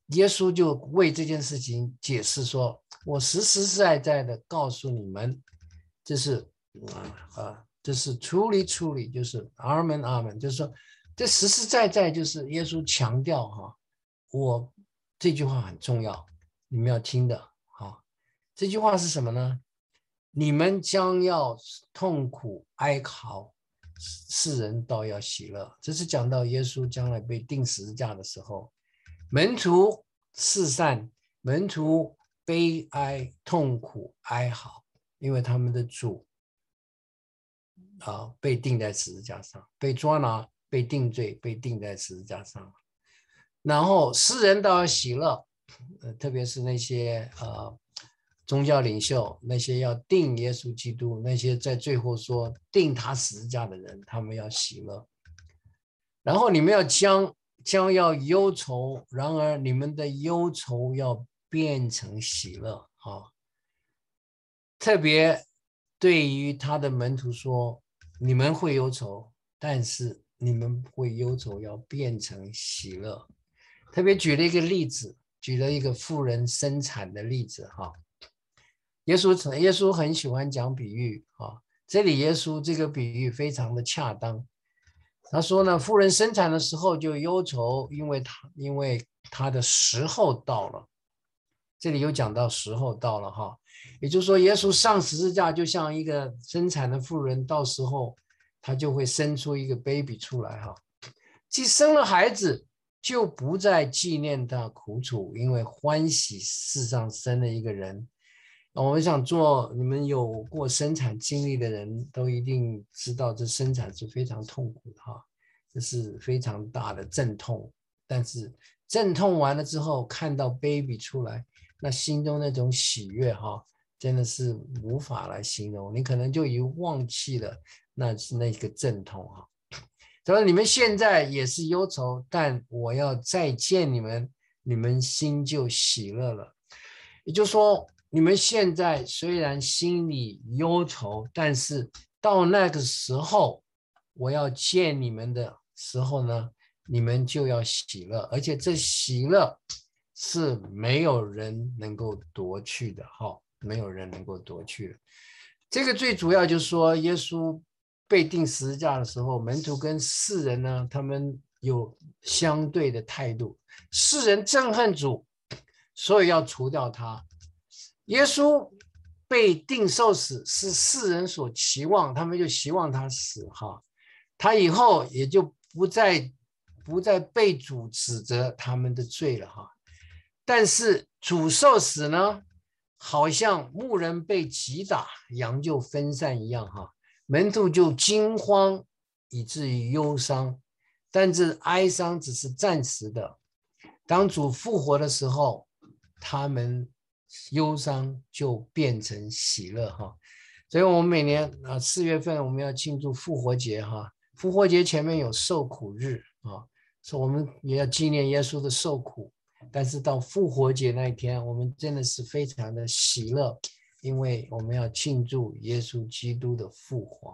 耶稣就为这件事情解释说，我实实在在的告诉你们，这是这是truly，就是 amen，就是说这实实在在就是耶稣强调我这句话很重要，你们要听的这句话是什么呢？你们将要痛苦哀嚎，世人倒要喜乐。这是讲到耶稣将来被钉十字架的时候，门徒四散，门徒悲哀痛苦哀嚎，因为他们的主被钉在十字架上，被抓拿，被定罪，被钉在十字架上。然后世人倒要喜乐，特别是那些宗教领袖，那些要定耶稣基督，那些在最后说定他十字架的人，他们要喜乐。然后你们要将要忧愁，然而你们的忧愁要变成喜乐特别对于他的门徒说，你们会忧愁，但是你们会忧愁要变成喜乐。特别举了一个例子，举了一个妇人生产的例子耶稣很喜欢讲比喻这里耶稣这个比喻非常的恰当。他说呢，妇人生产的时候就忧愁，因为她的时候到了。这里有讲到时候到了也就是说耶稣上十字架就像一个生产的妇人，到时候她就会生出一个 baby 出来既生了孩子，就不再纪念他苦楚，因为欢喜世上生了一个人。我想你们有过生产经历的人都一定知道，这生产是非常痛苦的这是非常大的阵痛。但是阵痛完了之后，看到 baby 出来，那心中那种喜悦真的是无法来形容。你可能就已经忘记了那个阵痛所以你们现在也是忧愁，但我要再见你们，你们心就喜乐了。也就是说，你们现在虽然心里忧愁，但是到那个时候我要见你们的时候呢，你们就要喜乐，而且这喜乐是没有人能够夺去的没有人能够夺去的。这个最主要就是说，耶稣被钉十字架的时候，门徒跟世人呢，他们有相对的态度。世人憎恨主，所以要除掉他。耶稣被钉受死是世人所期望，他们就希望他死他以后也就不再被主指责他们的罪了但是主受死呢，好像牧人被击打，羊就分散一样门徒就惊慌，以至于忧伤，但这哀伤只是暂时的。当主复活的时候，他们忧伤就变成喜乐所以我们每年4月份我们要庆祝复活节复活节前面有受苦日所以我们也要纪念耶稣的受苦。但是到复活节那一天，我们真的是非常的喜乐，因为我们要庆祝耶稣基督的复活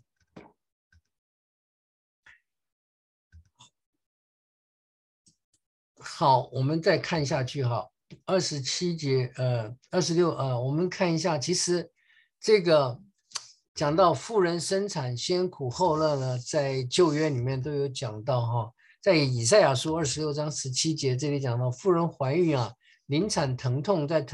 好，我们再看下去27节26我们看一下，其实这个讲到妇人生产先苦后乐呢，在旧约里面都有讲到在以赛亚书26章17节这里讲到，妇人怀孕临产疼痛，在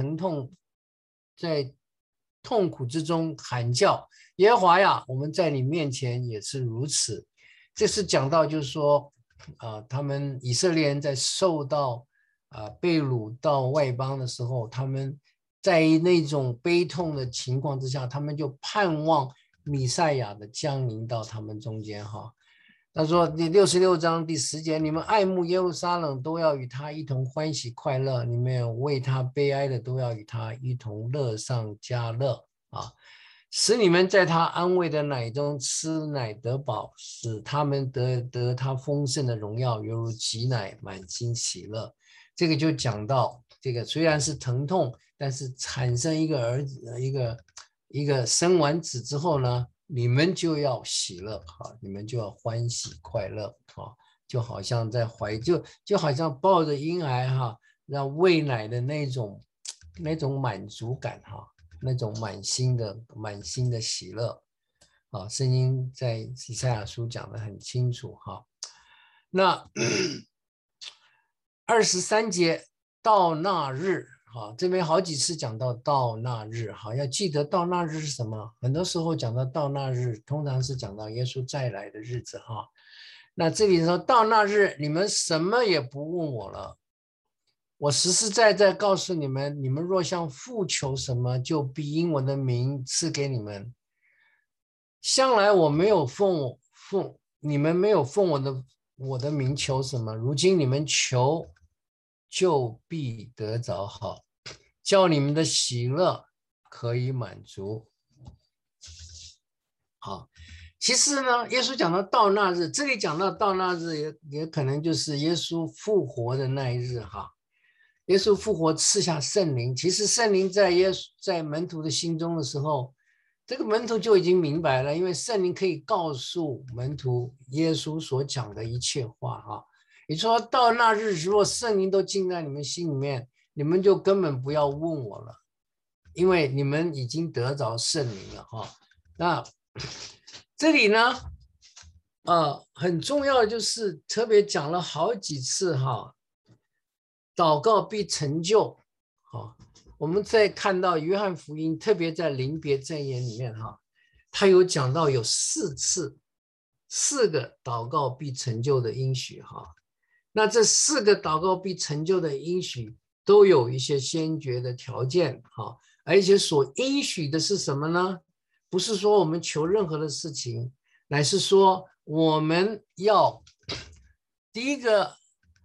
痛苦之中喊叫，耶和华呀，我们在你面前也是如此。这是讲到就是说他们以色列人在受到被掳到外邦的时候，他们在那种悲痛的情况之下，他们就盼望弥赛亚的降临到他们中间他说第66章第10节，你们爱慕耶路撒冷，都要与他一同欢喜快乐，你们为他悲哀的，都要与他一同乐上加乐使你们在他安慰的奶中吃奶得饱，使他们得他丰盛的荣耀，犹如挤奶，满心喜乐。这个就讲到这个虽然是疼痛，但是产生一个儿子，一个生完子之后呢，你们就要喜乐你们就要欢喜快乐就好像在就好像抱着婴孩让喂奶的那种满足感哈，那种满心的喜乐啊。圣经在以赛亚书讲得很清楚哈。那23节到那日，好，这边好几次讲到那日，好，要记得到那日是什么？很多时候讲到那日，通常是讲到耶稣再来的日子哈。那这里说到那日，你们什么也不问我了，我实实在在告诉你们，你们若向父求什么，就必因我的名赐给你们。向来我没有你们没有奉我的名求什么，如今你们求，就必得着好，叫你们的喜乐可以满足。好，其实呢，耶稣讲到那日，这里讲到那日也可能就是耶稣复活的那一日哈。耶稣复活赐下圣灵，其实圣灵在门徒的心中的时候，这个门徒就已经明白了，因为圣灵可以告诉门徒耶稣所讲的一切话哈。你说到那日，如果圣灵都进在你们心里面，你们就根本不要问我了，因为你们已经得着圣灵了哈。那这里呢，很重要的就是特别讲了好几次哈，祷告必成就。好，我们再看到约翰福音，特别在临别赠言里面哈，他有讲到有4个祷告必成就的应许哈。那这4个祷告必成就的应许都有一些先决的条件哈，而且所应许的是什么呢？不是说我们求任何的事情，乃是说我们要第一个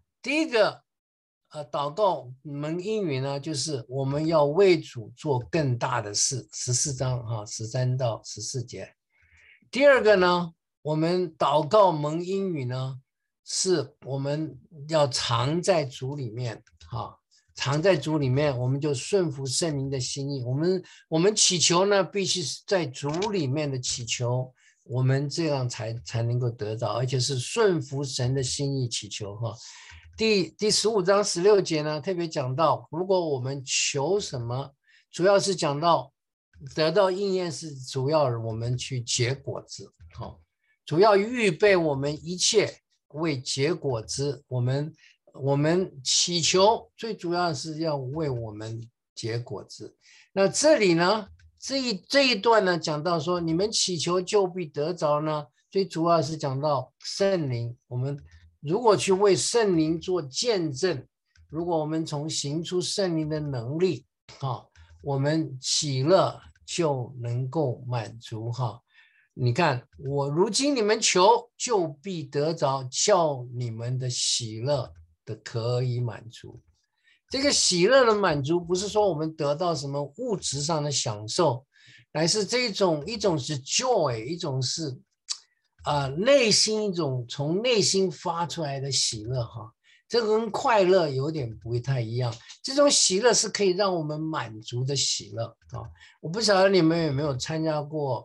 祷告蒙应允呢，就是我们要为主做更大的事，14章哈13到14节。第二个呢，我们祷告蒙应允呢，是我们要常在主里面哈，常在主里面，我们就顺服圣灵的心意。我们祈求呢，必须是在主里面的祈求，我们这样才能够得到，而且是顺服神的心意祈求哈。第15章16节呢，特别讲到，如果我们求什么，主要是讲到得到应验，是主要我们去结果子，好，主要预备我们一切为结果子。我们祈求最主要是要为我们结果子。那这里呢，这一段呢，讲到说你们祈求就必得着呢，最主要是讲到圣灵。我们如果去为圣灵做见证，如果我们从行出圣灵的能力我们喜乐就能够满足哈。你看，我如今你们求就必得着，叫你们的喜乐的可以满足。这个喜乐的满足不是说我们得到什么物质上的享受，乃是一种是 joy， 一种是内心一种从内心发出来的喜乐哈。这个跟快乐有点不太一样，这种喜乐是可以让我们满足的喜乐啊。我不晓得你们有没有参加过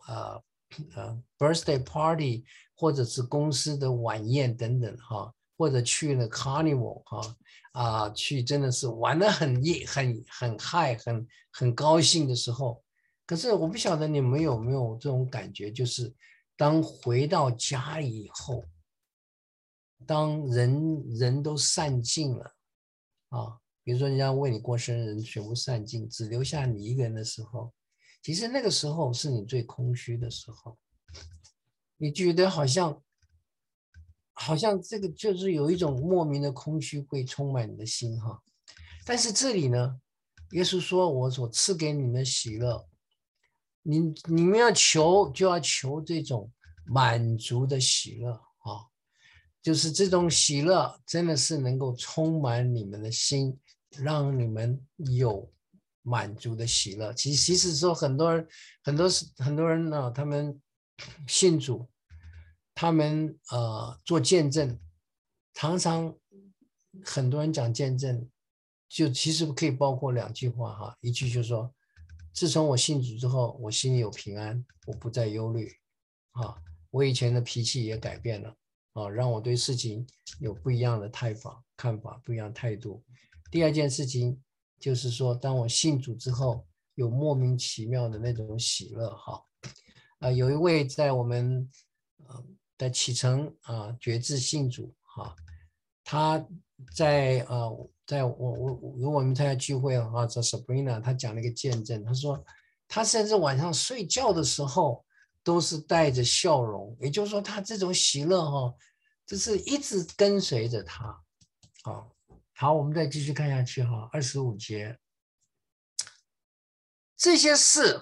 birthday party， 或者是公司的晚宴等等哈，或者去了 carnival 哈去真的是玩得很嗨，很高兴的时候。可是我不晓得你们有没有这种感觉，就是当回到家以后，当人都散尽了比如说人家为你过生日，人全部散尽，只留下你一个人的时候，其实那个时候是你最空虚的时候，你觉得好像这个就是有一种莫名的空虚会充满你的心哈。但是这里呢，耶稣说我所赐给你们的喜乐，你们要求就要求这种满足的喜乐就是这种喜乐真的是能够充满你们的心，让你们有满足的喜乐。其实说很多人呢，他们信主，他们做见证，常常很多人讲见证，就其实可以包括2句话一句就是说，自从我信主之后，我心里有平安，我不再忧虑我以前的脾气也改变了让我对事情有不一样的看法，不一样的态度。 第二件事情就是说，当我信主之后，有莫名其妙的那种喜乐哈。有一位在我们的启程觉志信主哈，他在我们参加聚会啊，这 Sabrina 他讲了一个见证，他说他甚至晚上睡觉的时候都是带着笑容，也就是说他这种喜乐哈，就是一直跟随着他。好，我们再继续看下去哈，25节，这些事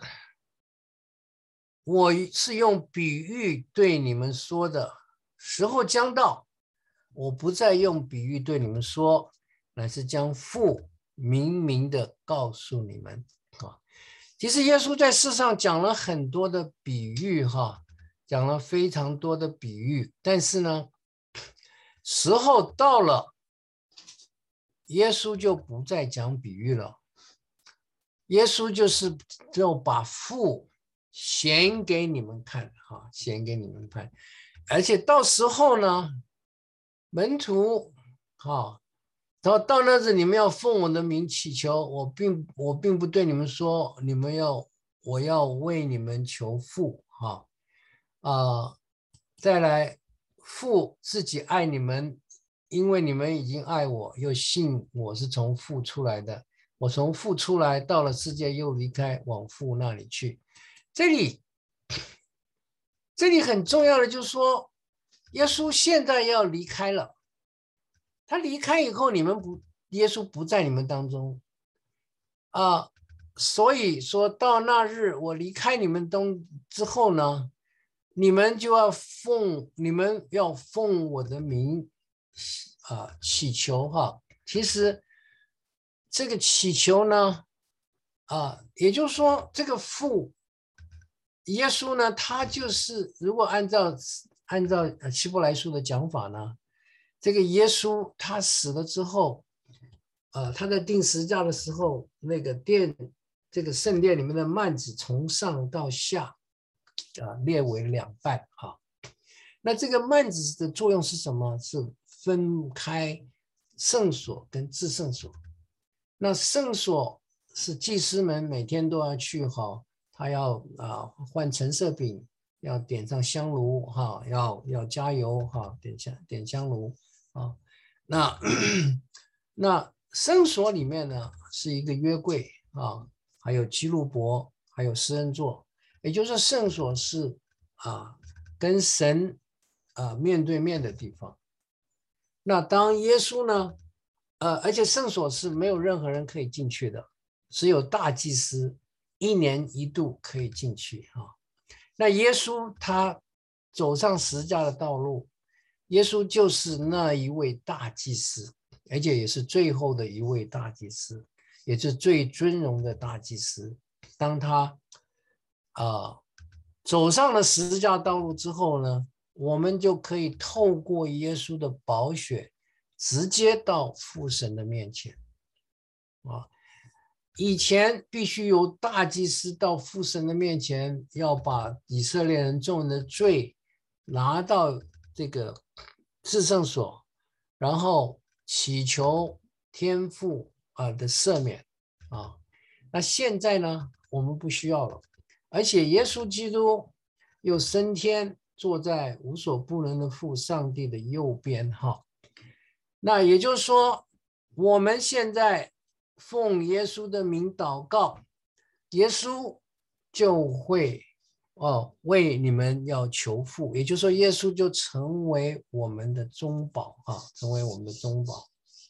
我是用比喻对你们说的，时候将到，我不再用比喻对你们说，乃是将父明明的告诉你们。其实耶稣在世上讲了很多的比喻哈，讲了非常多的比喻，但是呢，时候到了，耶稣就不再讲比喻了，耶稣就把父显给你们看显给你们看，而且到时候呢，门徒到那日你们要奉我的名祈求，我并不对你们说，我要为你们求父再来，父自己爱你们，因为你们已经爱我，又信我是从父出来的。我从父出来，到了世界又离开，往父那里去。这里很重要的就是说，耶稣现在要离开了。他离开以后，耶稣不在你们当中所以说到那日我离开你们之后呢，你们要奉我的名祈求其实这个祈求呢也就是说这个父耶稣呢，他就是如果按照希伯来书的讲法呢，这个耶稣他死了之后他在钉十字架的时候，那个这个圣殿里面的幔子从上到下裂为两半那这个幔子的作用是什么？是分开圣所跟至圣所。那圣所是祭司们每天都要去他要换陈设饼，要点上香炉要加油点香炉那圣所里面呢是一个约柜还有基路伯，还有施恩座，也就是说圣所是跟神面对面的地方。那当耶稣呢而且圣所是没有任何人可以进去的，只有大祭司1年1度可以进去那耶稣他走上十字架的道路，耶稣就是那一位大祭司，而且也是最后的一位大祭司，也是最尊荣的大祭司。当他走上了十字架道路之后呢，我们就可以透过耶稣的宝血直接到父神的面前以前必须由大祭司到父神的面前，要把以色列人众人的罪拿到这个至圣所，然后祈求天父的赦免那现在呢，我们不需要了，而且耶稣基督又升天，坐在无所不能的父上帝的右边那也就是说，我们现在奉耶稣的名祷告，耶稣就会为你们要求父，也就是说耶稣就成为我们的中保成为我们的中保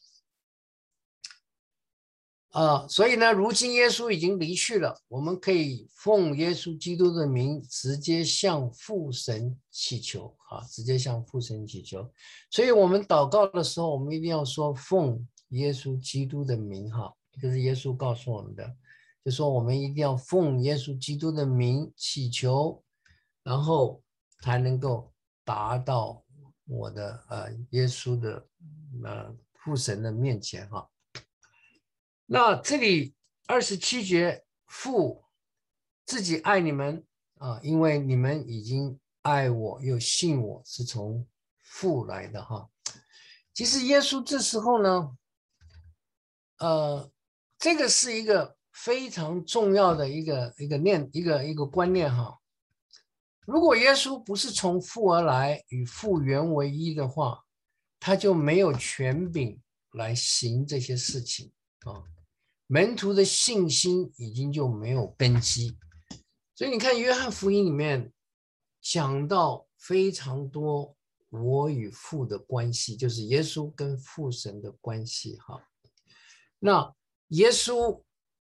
所以呢，如今耶稣已经离去了，我们可以奉耶稣基督的名直接向父神祈求直接向父神祈求。所以我们祷告的时候，我们一定要说奉耶稣基督的名这是耶稣告诉我们的，就说我们一定要奉耶稣基督的名祈求，然后才能够达到我的耶稣的父神的面前那这里27节，父自己爱你们因为你们已经爱我，又信我是从父来的其实耶稣这时候呢这个是一个非常重要的一个观念哈。如果耶稣不是从父而来，与父原为一的话，他就没有权柄来行这些事情啊。门徒的信心已经就没有根基，所以你看约翰福音里面讲到非常多我与父的关系，就是耶稣跟父神的关系哈。那耶稣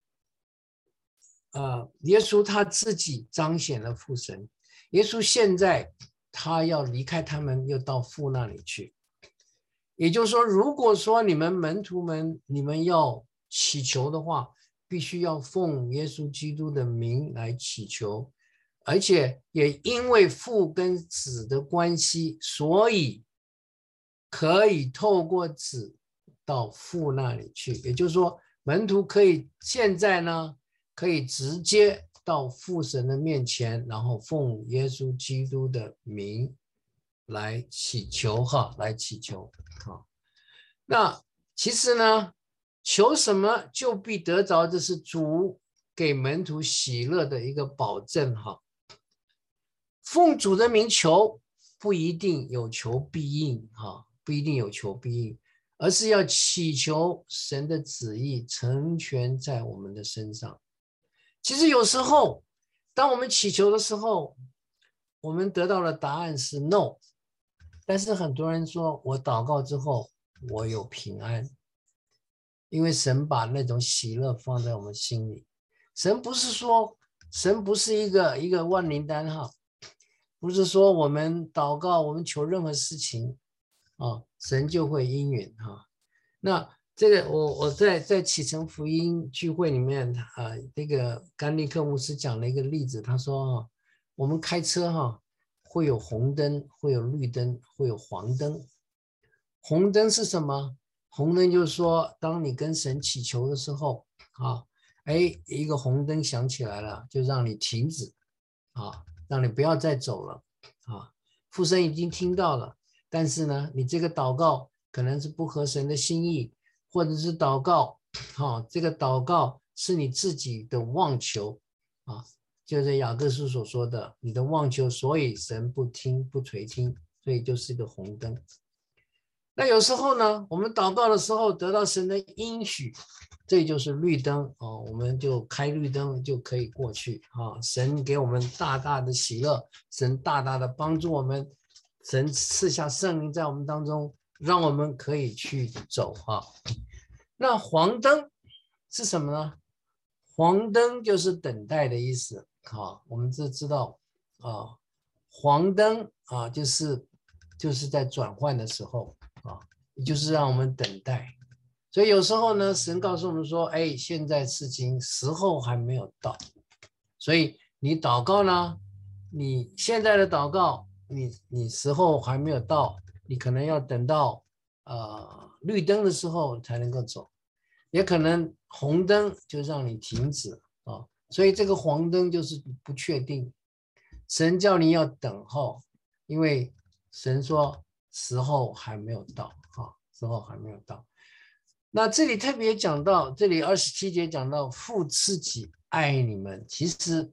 他自己彰显了父神。耶稣现在他要离开他们，又到父那里去。也就是说，如果说你们门徒们，你们要祈求的话，必须要奉耶稣基督的名来祈求，而且也因为父跟子的关系，所以可以透过子到父那里去。也就是说，门徒可以现在呢，可以直接到父神的面前，然后奉耶稣基督的名来祈求哈，来祈求哈。那其实呢，求什么就必得着，这是主给门徒喜乐的一个保证哈。奉主的名求，不一定有求必应哈，不一定有求必应，而是要祈求神的旨意成全在我们的身上。其实有时候，当我们祈求的时候，我们得到的答案是 no， 但是很多人说我祷告之后我有平安，因为神把那种喜乐放在我们心里。神不是一个万灵丹哈，不是说我们祷告我们求任何事情啊，神就会应允哈。那这个我在启程福音聚会里面那个甘利克牧师讲了一个例子，他说我们开车会有红灯，会有绿灯，会有黄灯。红灯是什么？红灯就是说，当你跟神祈求的时候一个红灯响起来了，就让你停止让你不要再走了父神已经听到了，但是呢，你这个祷告可能是不合神的心意，或者是祷告这个祷告是你自己的妄求就是雅各书所说的，你的妄求，所以神不听不垂听，所以就是一个红灯。那有时候呢，我们祷告的时候得到神的应许，这就是绿灯我们就开绿灯就可以过去神给我们大大的喜乐，神大大的帮助我们，神赐下圣灵在我们当中，让我们可以去走那黄灯是什么呢？黄灯就是等待的意思我们知道黄灯就是在转换的时候也就是让我们等待。所以有时候呢，神告诉我们说现在事情时候还没有到，所以你祷告呢，你现在的祷告你时候还没有到，你可能要等到绿灯的时候才能够走，也可能红灯就让你停止所以这个黄灯就是不确定，神叫你要等候，因为神说时候还没有到时候还没有到。那这里特别讲到，这里27节讲到父自己爱你们，其实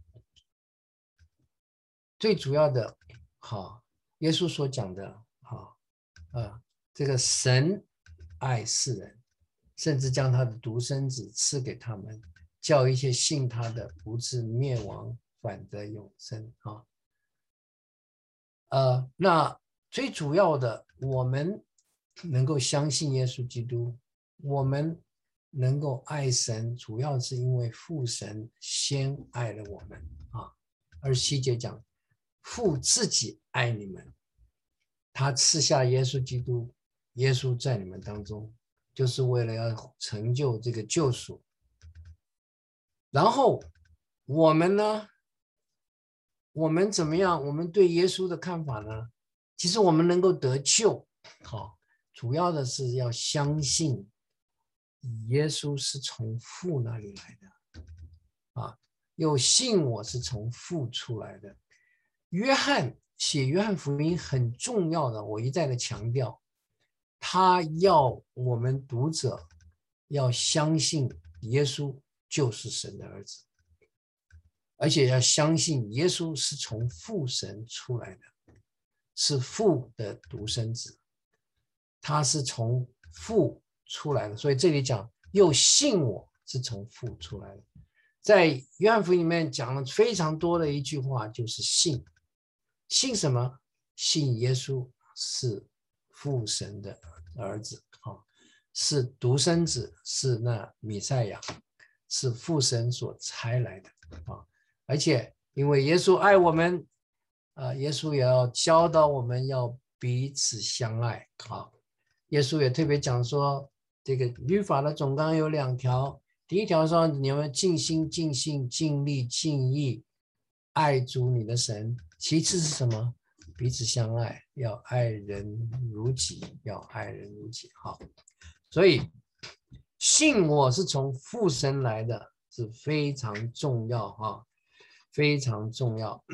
最主要的耶稣所讲的这个神爱世人，甚至将他的独生子赐给他们，叫一切信他的不至灭亡，反得永生那最主要的，我们能够相信耶稣基督，我们能够爱神，主要是因为父神先爱了我们27节讲父自己爱你们，他赐下耶稣基督，耶稣在你们当中，就是为了要成就这个救赎。然后我们呢，我们怎么样？我们对耶稣的看法呢？其实我们能够得救主要的是要相信耶稣是从父那里来的又信我是从父出来的。约翰写约翰福音很重要的，我一再的强调，他要我们读者要相信耶稣就是神的儿子，而且要相信耶稣是从父神出来的，是父的独生子，他是从父出来的。所以这里讲又信我是从父出来的。在约翰福音里面讲了非常多的一句话，就是信。信什么？信耶稣是父神的儿子，是独生子，是那弥赛亚，是父神所差来的。而且因为耶稣爱我们，耶稣也要教导我们要彼此相爱。耶稣也特别讲说，这个律法的总纲有2条，第一条说你们尽心尽性尽力尽意爱主你的神，其次是什么？彼此相爱，要爱人如己，要爱人如己。好，所以信我是从父神来的是非常重要，非常重要。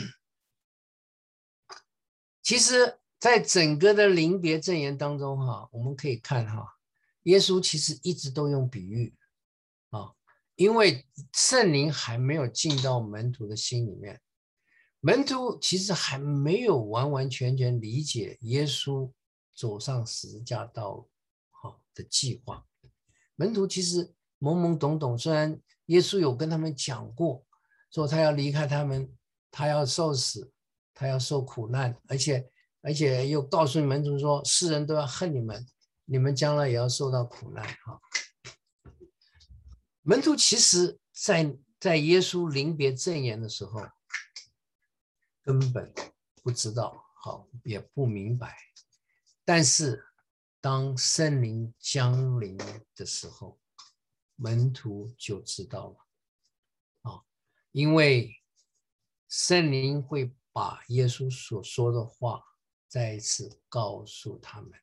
其实在整个的临别赠言当中，我们可以看，耶稣其实一直都用比喻，因为圣灵还没有进到门徒的心里面，门徒其实还没有完完全全理解耶稣走上十字架道路的计划。门徒其实懵懵懂懂，虽然耶稣有跟他们讲过，说他要离开他们，他要受死，他要受苦难，而且又告诉门徒说，世人都要恨你们，你们将来也要受到苦难。门徒其实在耶稣临别赠言的时候，根本不知道，也不明白。但是当圣灵降临的时候，门徒就知道了，因为圣灵会把耶稣所说的话再一次告诉他们，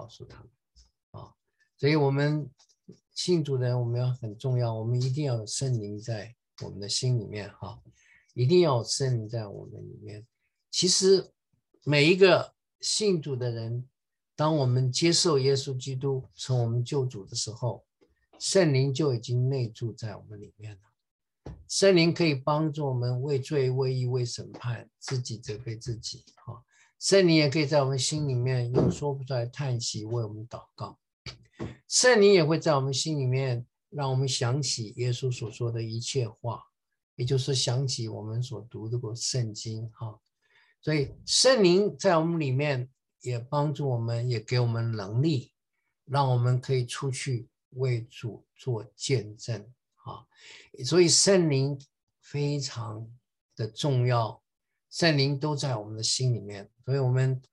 所以我们信主的人，我们要很重要，我们一定要有圣灵在我们的心里面，一定要有圣灵在我们里面。其实每一个信主的人，当我们接受耶稣基督成我们救主的时候，圣灵就已经内住在我们里面了。圣灵可以帮助我们为罪、为义、为审判，自己责备自己。圣灵也可以在我们心里面用说不出来叹息为我们祷告。圣灵也会在我们心里面让我们想起耶稣所说的一切话，也就是想起我们所读的过圣经。所以圣灵在我们里面也帮助我们，也给我们能力，让我们可以出去为主做见证。所以圣灵非常的重要，圣灵都在我们的心里面。所以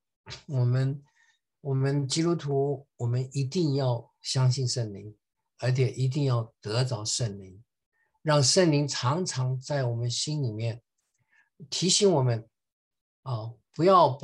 我们基督徒，我们一定要相信圣灵，而且一定要得着圣灵，让圣灵常常在我们心里面提醒我们，不要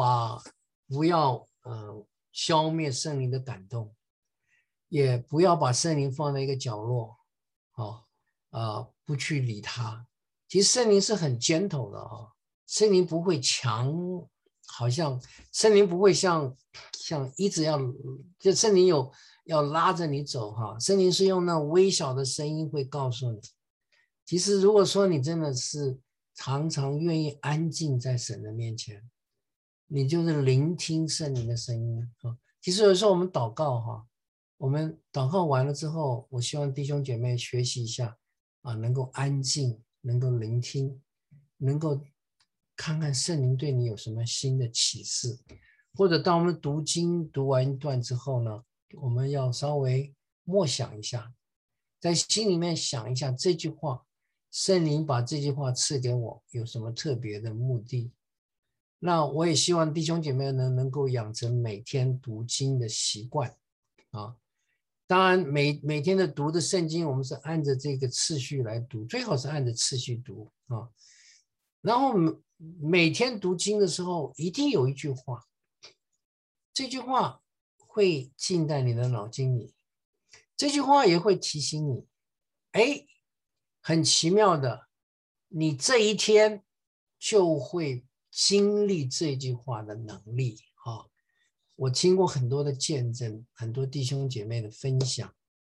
消灭圣灵的感动，也不要把圣灵放在一个角落，不去理他。其实圣灵是很 gentle 的，圣灵不会强，好像圣灵不会像一直就圣灵要拉着你走，圣灵是用那微小的声音会告诉你。其实如果说你真的是常常愿意安静在神的面前，你就是聆听圣灵的声音。其实有时候我们祷告，我们祷告完了之后，我希望弟兄姐妹学习一下，能够安静，能够聆听，能够看看圣灵对你有什么新的启示。或者当我们读经读完一段之后呢，我们要稍微默想一下，在心里面想一下这句话，圣灵把这句话赐给我有什么特别的目的。那我也希望弟兄姐妹呢能够养成每天读经的习惯。当然每天的读的圣经，我们是按着这个次序来读，最好是按着次序读。然后每天读经的时候一定有一句话，这句话会进在你的脑筋里，这句话也会提醒你，很奇妙的，你这一天就会经历这句话的能力。我听过很多的见证，很多弟兄姐妹的分享，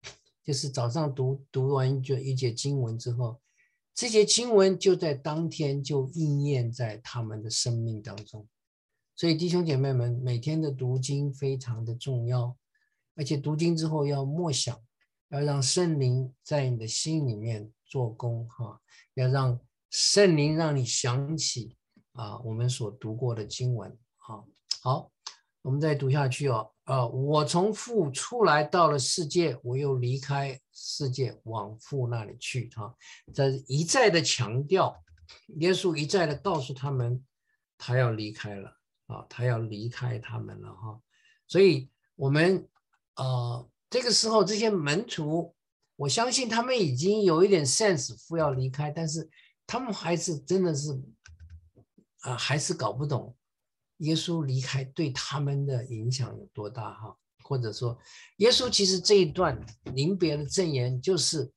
就是早上读完一节经文之后，这些经文就在当天就应验在他们的生命当中。所以弟兄姐妹们，每天的读经非常的重要，而且读经之后要默想，要让圣灵在你的心里面做工哈，要让圣灵让你想起我们所读过的经文。好，我们再读下去哦。我从父出来到了世界，我又离开世界往父那里去。这一再的强调，耶稣一再的告诉他们，他要离开了他要离开他们了哈。所以我们这个时候这些门徒，我相信他们已经有一点 sense 父要离开，但是他们还是真的是还是搞不懂耶稣离开对他们的影响有多大哈，或者说耶稣其实这一段临别的赠言就是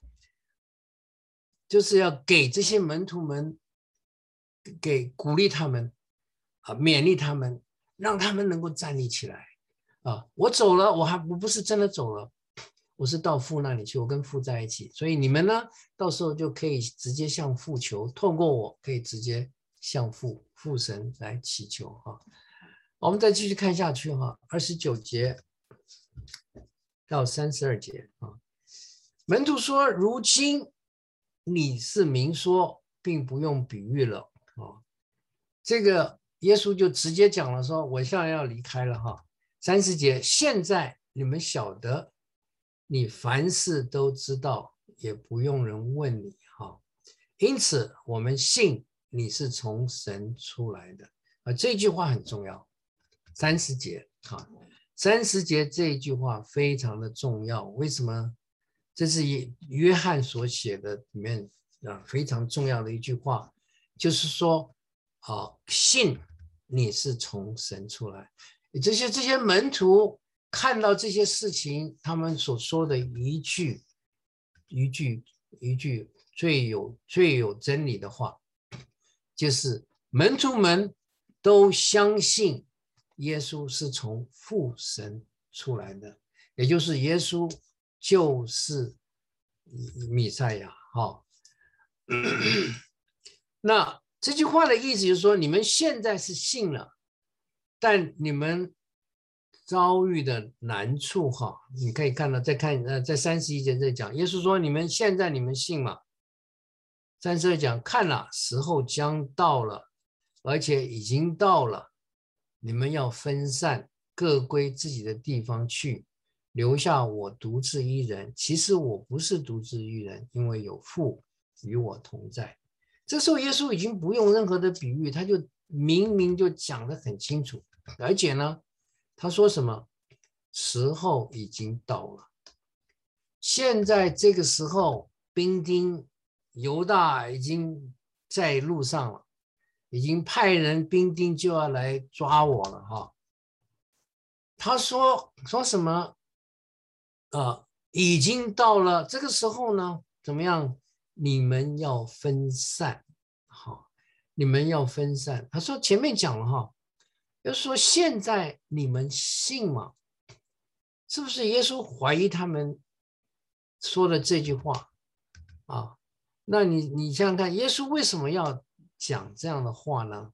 要给这些门徒们给鼓励他们勉励他们，让他们能够站立起来我走了，我不是真的走了，我是到父那里去，我跟父在一起，所以你们呢到时候就可以直接向父求，透过我可以直接向父神来祈求我们再继续看下去29节到32节门徒说，如今你是明说，并不用比喻了这个耶稣就直接讲了说，我现在要离开了30节，现在你们晓得，你凡事都知道，也不用人问你因此我们信你是从神出来的这句话很重要。30节30节这一句话非常的重要，为什么？这是约翰所写的里面非常重要的一句话，就是说信你是从神出来。这些门徒看到这些事情，他们所说的一句最有真理的话，就是门徒们都相信耶稣是从父神出来的，也就是耶稣就是弥赛亚那这句话的意思就是说，你们现在是信了，但你们遭遇的难处你可以看到，在31节这讲，耶稣说你们现在信嘛，32讲看了，时候将到了，而且已经到了，你们要分散，各归自己的地方去，留下我独自一人。其实我不是独自一人，因为有父与我同在。这时候耶稣已经不用任何的比喻，他就明明就讲得很清楚，而且呢他说什么？时候已经到了。现在这个时候，兵丁犹大已经在路上了，已经派人兵丁就要来抓我了他说什么已经到了这个时候呢，怎么样？你们要分散你们要分散。他说前面讲了就是说现在你们信吗？是不是耶稣怀疑他们说的这句话那你想想看，耶稣为什么要讲这样的话呢？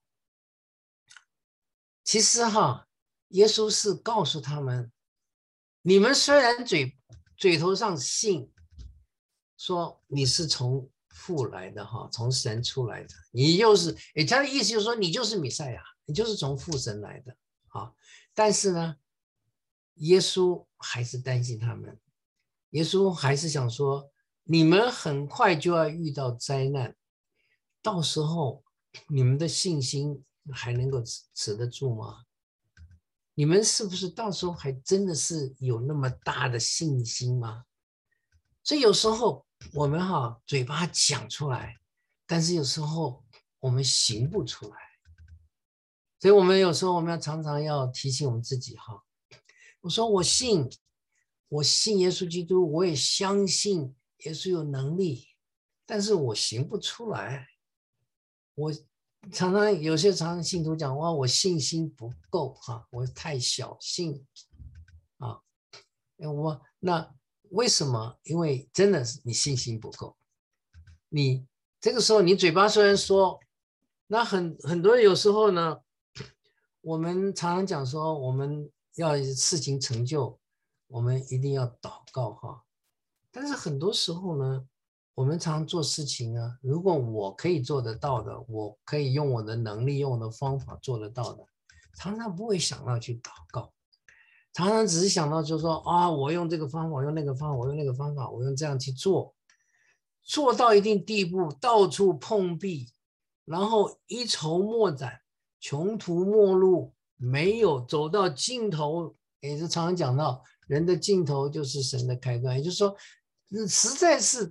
其实耶稣是告诉他们，你们虽然嘴头上信说你是从父来的从神出来的，你就是他的意思就是说你就是弥赛亚，你就是从父神来的但是呢耶稣还是担心他们，耶稣还是想说，你们很快就要遇到灾难，到时候你们的信心还能够持得住吗？你们是不是到时候还真的是有那么大的信心吗？所以有时候我们嘴巴讲出来，但是有时候我们行不出来，所以我们有时候我们常常要提醒我们自己我说我信耶稣基督，我也相信耶稣有能力，但是我行不出来。我有些信徒讲我信心不够我太小信为什么？因为真的是你信心不够。你这个时候，你嘴巴虽然说，那很多有时候呢，我们常常讲说，我们要事情成就，我们一定要祷告哈。但是很多时候呢，我们常做事情呢，如果我可以做得到的，我可以用我的能力、用我的方法做得到的，常常不会想到去祷告，常常只是想到就是说啊，我用这个方法，我用那个方法，我用那个方法，我用这样去做，做到一定地步，到处碰壁，然后一筹莫展，穷途末路，没有走到尽头。也是常常讲到，人的尽头就是神的开端，也就是说，实在是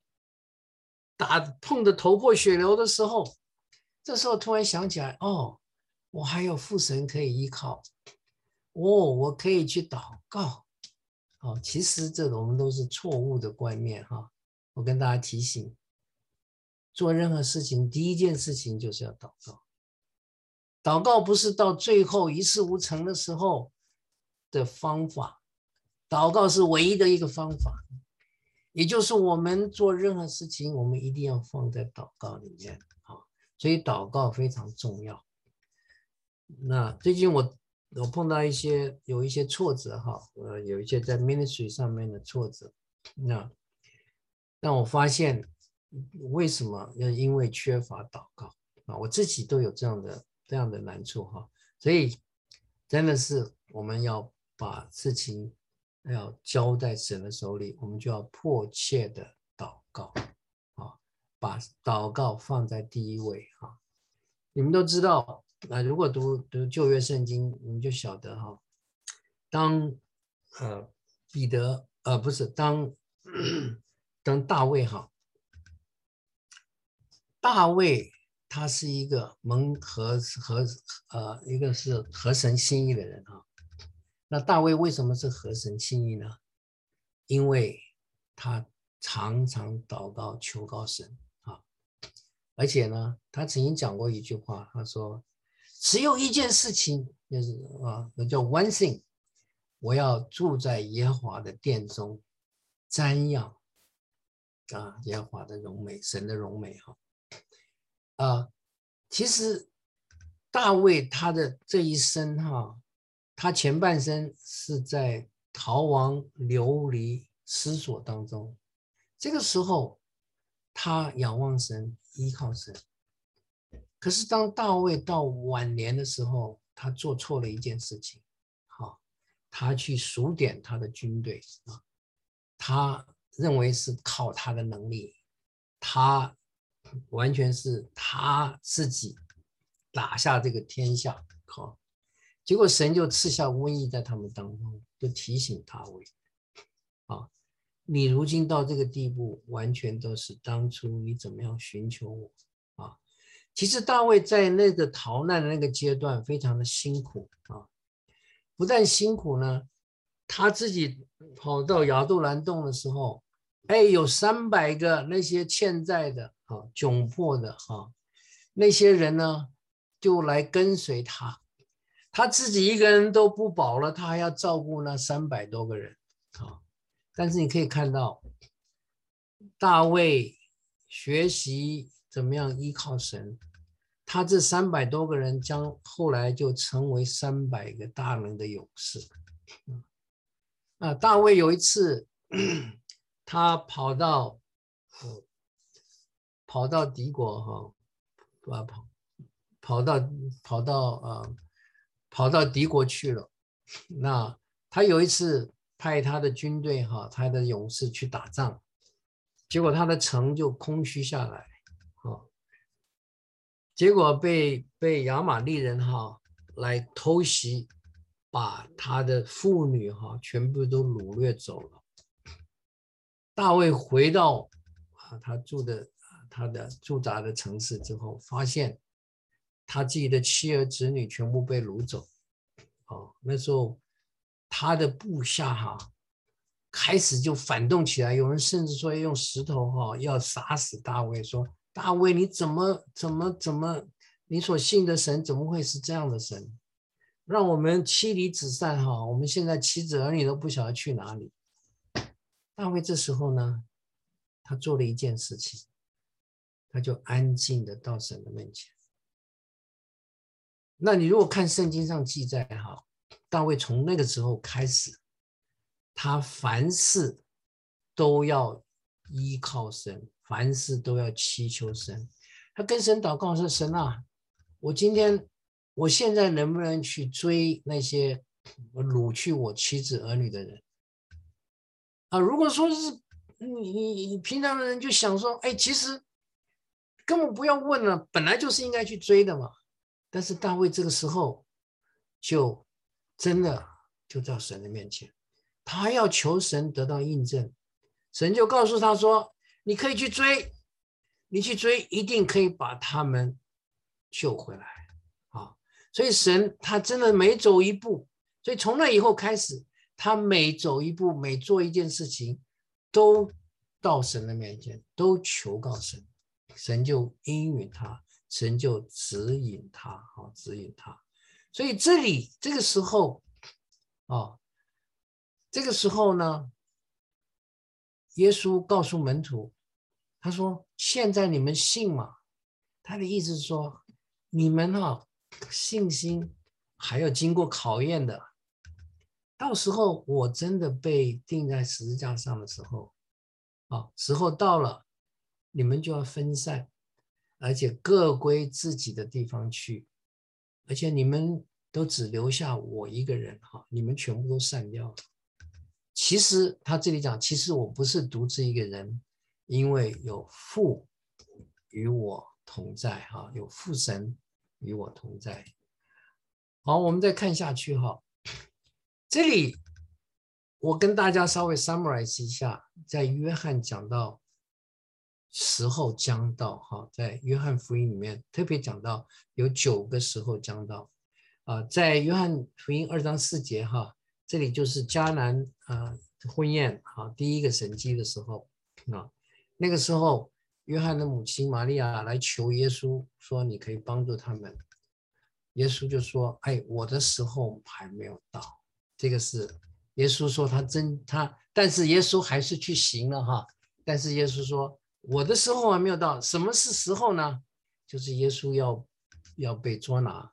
碰得头破血流的时候，这时候突然想起来，哦，我还有父神可以依靠，我可以去祷告。其实这我们都是错误的观念哈。我跟大家提醒，做任何事情第一件事情就是要祷告。祷告不是到最后一事无成的时候的方法，祷告是唯一的一个方法。也就是我们做任何事情，我们一定要放在祷告里面。所以祷告非常重要。那最近我碰到有一些挫折哈，有一些在 ministry 上面的挫折。那让我发现为什么要因为缺乏祷告我自己都有这样的难处哈。所以真的是我们要把事情要交在神的手里，我们就要迫切的祷告把祷告放在第一位哈。你们都知道如果读旧约圣经，你们就晓得哈，当彼得不是当大卫哈，大卫他是一个一个是合神心意的人哈。那大卫为什么是合神心意呢？因为他常常祷告求告神而且呢，他曾经讲过一句话，他说只有一件事情，就是叫 one thing， 我要住在耶和华的殿中，瞻仰耶和华的荣美，神的荣美其实大卫他的这一生他前半生是在逃亡流离失所当中，这个时候他仰望神，依靠神。可是当大卫到晚年的时候，他做错了一件事情他去数点他的军队他认为是靠他的能力，他完全是他自己打下这个天下结果神就赐下瘟疫在他们当中，就提醒大卫你如今到这个地步，完全都是当初你怎么样寻求我其实大卫在那个逃难的那个阶段非常的辛苦不但辛苦呢，他自己跑到亚杜兰洞的时候，有300个那些欠债的窘迫的那些人呢就来跟随他，他自己一个人都不保了，他还要照顾那300多个人但是你可以看到大卫学习怎么样依靠神，他这300多个人后来就成为300个大能的勇士大卫有一次他跑到敌国跑到敌国去了。那他有一次派他的军队他的勇士去打仗，结果他的城就空虚下来结果被亚玛力人来偷袭，把他的妇女全部都掳掠走了。大卫回到他的驻扎的城市之后，发现他自己的妻儿子女全部被掳走那时候他的部下开始就反动起来，有人甚至说用石头要杀死大卫，说大卫你怎么你所信的神怎么会是这样的神，让我们妻离子散我们现在妻子儿女都不晓得去哪里大卫这时候呢，他做了一件事情，他就安静的到神的面前。那你如果看圣经上记载哈，大卫从那个时候开始，他凡事都要依靠神，凡事都要祈求神。他跟神祷告说：“神啊，我现在能不能去追那些掳去我妻子儿女的人啊？如果说是你平常的人就想说，哎，其实根本不要问了，本来就是应该去追的嘛。但是大卫这个时候就真的就到神的面前，他要求神得到印证，神就告诉他说：你可以去追，你去追一定可以把他们救回来啊！所以神他真的每走一步，所以从那以后开始，他每走一步，每做一件事情，都到神的面前，都求告神，神就应允他，神就指引他，指引他。所以这个时候这个时候呢，耶稣告诉门徒，他说：现在你们信吗？他的意思是说，你们信心还要经过考验的。到时候我真的被钉在十字架上的时候，时候到了，你们就要分散，而且各归自己的地方去，而且你们都只留下我一个人，你们全部都散掉了。其实他这里讲，其实我不是独自一个人，因为有父与我同在，有父神与我同在。好，我们再看下去哈。这里我跟大家稍微 summarize 一下，在约翰讲到时候将到，在约翰福音里面特别讲到有9个时候将到，在约翰福音2章4节这里就是迦南婚宴第一个神迹的时候那个时候约翰的母亲玛利亚来求耶稣说你可以帮助他们，耶稣就说：哎，我的时候还没有到。这个是耶稣说但是耶稣还是去行了但是耶稣说我的时候还没有到。什么是时候呢？就是耶稣要被捉拿，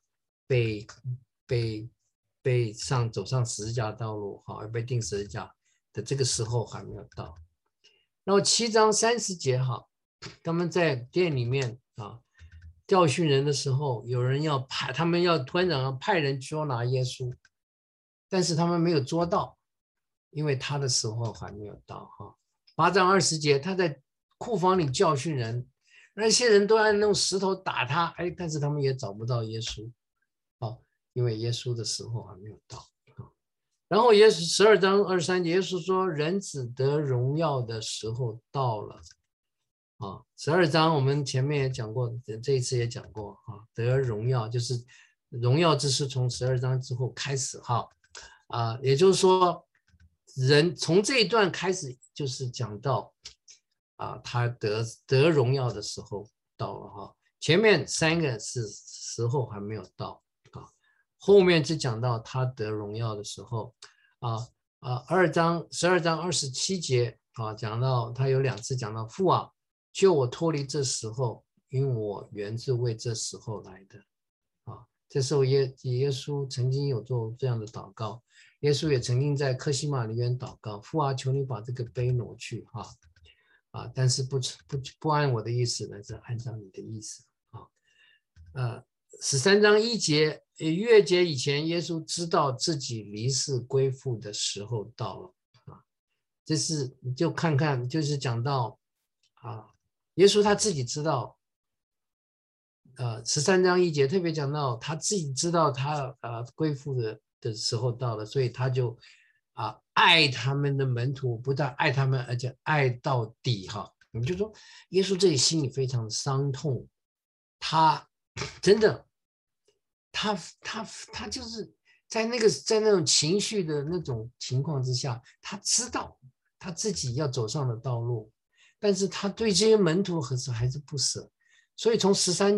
走上十字架道路要被钉十字架的这个时候还没有到。然后7章30节他们在殿里面教训人的时候，有人他们团长要派人捉拿耶稣，但是他们没有捉到，因为他的时候还没有到8章20节，他在库房里教训人，那些人都按用石头打他，但是他们也找不到耶稣因为耶稣的时候还没有到然后耶稣12章23节，耶稣说人子得荣耀的时候到了12章我们前面也讲过，这一次也讲过得荣耀就是荣耀之事从12章之后开始也就是说人从这一段开始就是讲到他得荣耀的时候到了前面3个是时候还没有到后面只讲到他得荣耀的时候12章27节讲到他有2次讲到父救我脱离这时候，因为我原是为这时候来的这时候耶稣曾经有做这样的祷告，耶稣也曾经在客西马尼园祷告，父求你把这个杯挪去但是不按我的意思呢，是按照你的意思13章1节，逾越节以前，耶稣知道自己离世归父的时候到了这是你就看看，就是讲到耶稣他自己知道13章1节特别讲到他自己知道他归父的时候到了，所以他就爱他们的门徒，不但爱他们，而且爱到底我们就说耶稣这里心里非常的伤痛，他真的他就是在那种情绪的那种情况之下，他知道他自己要走上的道路，但是他对这些门徒还是不舍，所以从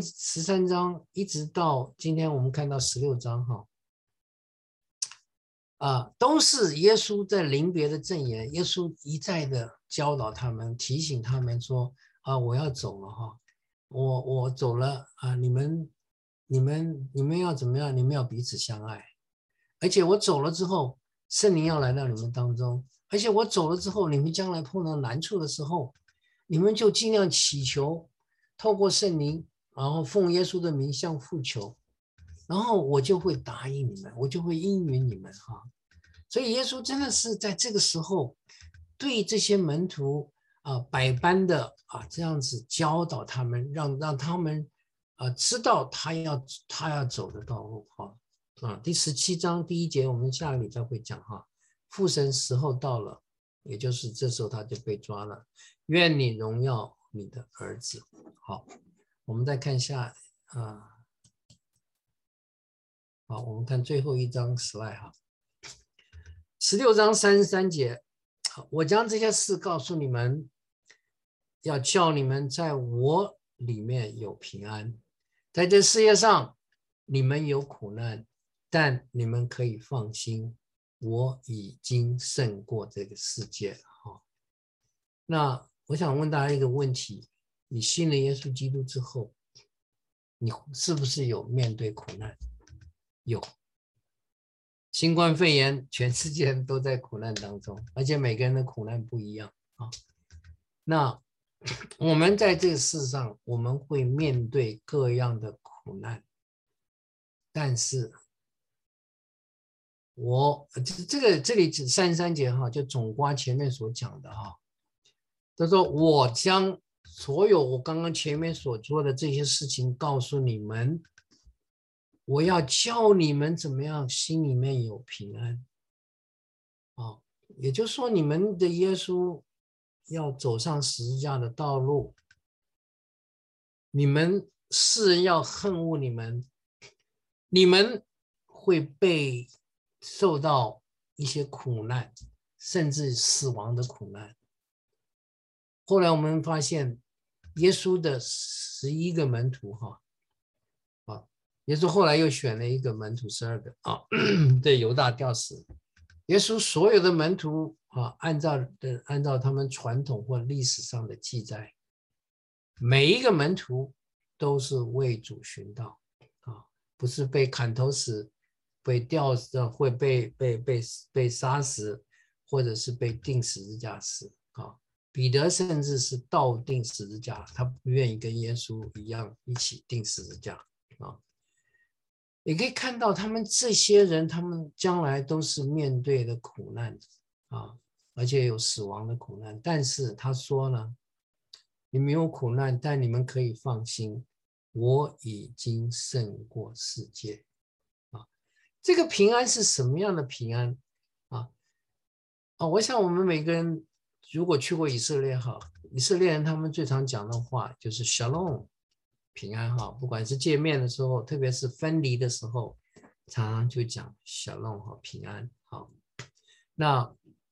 13章一直到今天我们看到16章都是耶稣在临别的赠言，耶稣一再的教导他们，提醒他们说我要走了哈，我走了你们要怎么样？你们要彼此相爱，而且我走了之后，圣灵要来到你们当中，而且我走了之后，你们将来碰到难处的时候，你们就尽量祈求，透过圣灵，然后奉耶稣的名向父求。然后我就会答应你们，我就会应允你们哈。所以耶稣真的是在这个时候对这些门徒百般的这样子教导他们，让他们知道他要走的道路哈。第17章第1节我们下个礼拜会讲哈。父神时候到了，也就是这时候他就被抓了。愿你荣耀你的儿子。好，我们再看一下好，我们看最后一张 slide 哈，16章33节，我将这些事告诉你们，要叫你们在我里面有平安。在这世界上，你们有苦难，但你们可以放心，我已经胜过这个世界了哈。那我想问大家一个问题：你信了耶稣基督之后，你是不是有面对苦难？有，新冠肺炎，全世界人都在苦难当中，而且每个人的苦难不一样啊。那我们在这个世上，我们会面对各样的苦难，但是这里33节哈，就总括前面所讲的哈，他说我将所有我刚刚前面所说的这些事情告诉你们。我要叫你们怎么样，心里面有平安也就是说，你们的耶稣要走上十字架的道路，你们世人要恨恶你们，你们会被受到一些苦难，甚至死亡的苦难。后来我们发现，耶稣的11个门徒耶稣后来又选了一个门徒12个对，犹大吊死。耶稣所有的门徒按照他们传统或历史上的记载，每一个门徒都是为主寻道不是被砍头死，被吊死，会被杀死，或者是被钉十字架死彼得甚至是倒钉十字架，他不愿意跟耶稣一样一起钉十字架也可以看到他们这些人，他们将来都是面对的苦难而且有死亡的苦难。但是他说呢，你们有苦难，但你们可以放心，我已经胜过世界这个平安是什么样的平安我想我们每个人如果去过以色列以色列人他们最常讲的话就是 Shalom。平安不管是见面的时候，特别是分离的时候，常常就讲shalom平安那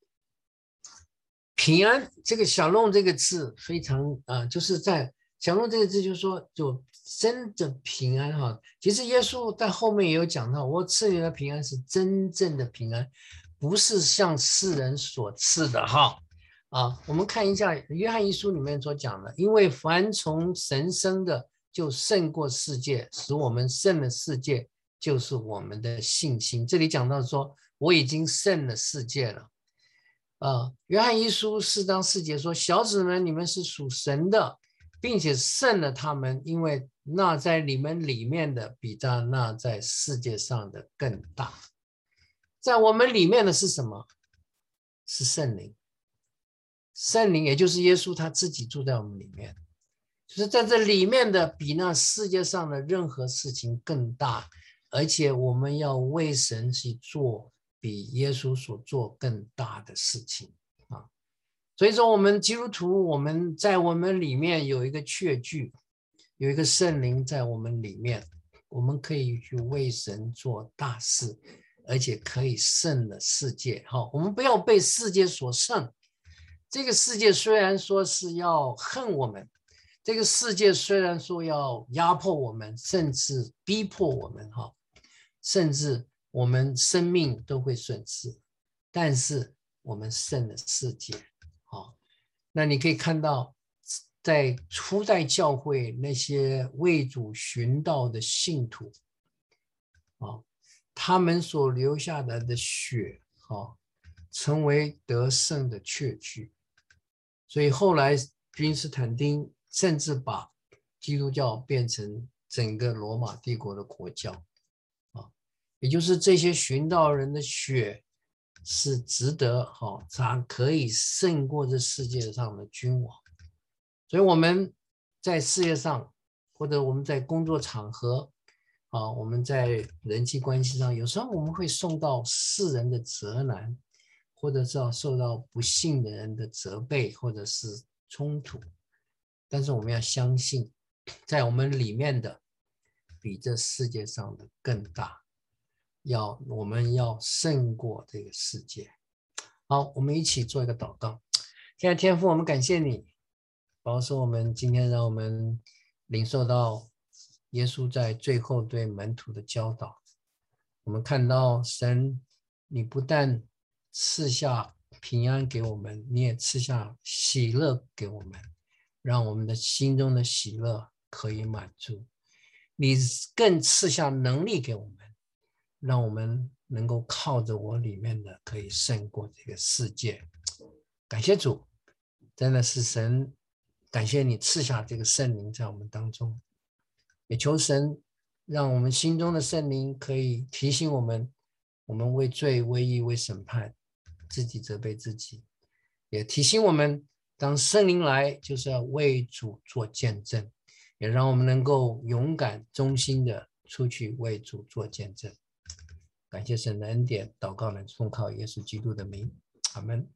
平安这个shalom这个字非常就是在shalom这个字就是说就真的平安其实耶稣在后面也有讲到，我赐你的平安是真正的平安，不是像世人所赐的我们看一下约翰一书里面所讲的，因为凡从神生的就胜过世界，使我们胜了世界，就是我们的信心。这里讲到说，我已经胜了世界了。约翰一书4章4节说，小子们，你们是属神的，并且胜了他们，因为那在你们里面的比那在世界上的更大。在我们里面的是什么？是圣灵。圣灵也就是耶稣他自己住在我们里面。就是在这里面的比那世界上的任何事情更大，而且我们要为神去做比耶稣所做更大的事情所以说我们基督徒，我们在我们里面有一个确据，有一个圣灵在我们里面，我们可以去为神做大事，而且可以胜了世界我们不要被世界所胜。这个世界虽然说是要恨我们，这个世界虽然说要压迫我们，甚至逼迫我们甚至我们生命都会损失，但是我们胜了世界。那你可以看到，在初代教会那些为主寻道的信徒，他们所留下来的血，成为得胜的确据。所以后来君士坦丁甚至把基督教变成整个罗马帝国的国教，也就是这些寻道人的血是值得，他可以胜过这世界上的君王。所以我们在事业上，或者我们在工作场合，我们在人际关系上，有时候我们会受到世人的责难，或者是受到不幸的人的责备，或者是冲突。但是我们要相信，在我们里面的比这世界上的更大，我们要胜过这个世界。好，我们一起做一个祷告。现在天父，我们感谢你，保守我们今天，让我们领受到耶稣在最后对门徒的教导。我们看到神，你不但赐下平安给我们，你也赐下喜乐给我们，让我们的心中的喜乐可以满足。你更赐下能力给我们，让我们能够靠着我里面的可以胜过这个世界。感谢主，真的是神，感谢你赐下这个圣灵在我们当中，也求神让我们心中的圣灵可以提醒我们，我们为罪为义为审判自己责备自己，也提醒我们当圣灵来就是要为主做见证，也让我们能够勇敢忠心的出去为主做见证。感谢神的恩典，祷告能奉靠耶稣基督的名，阿们。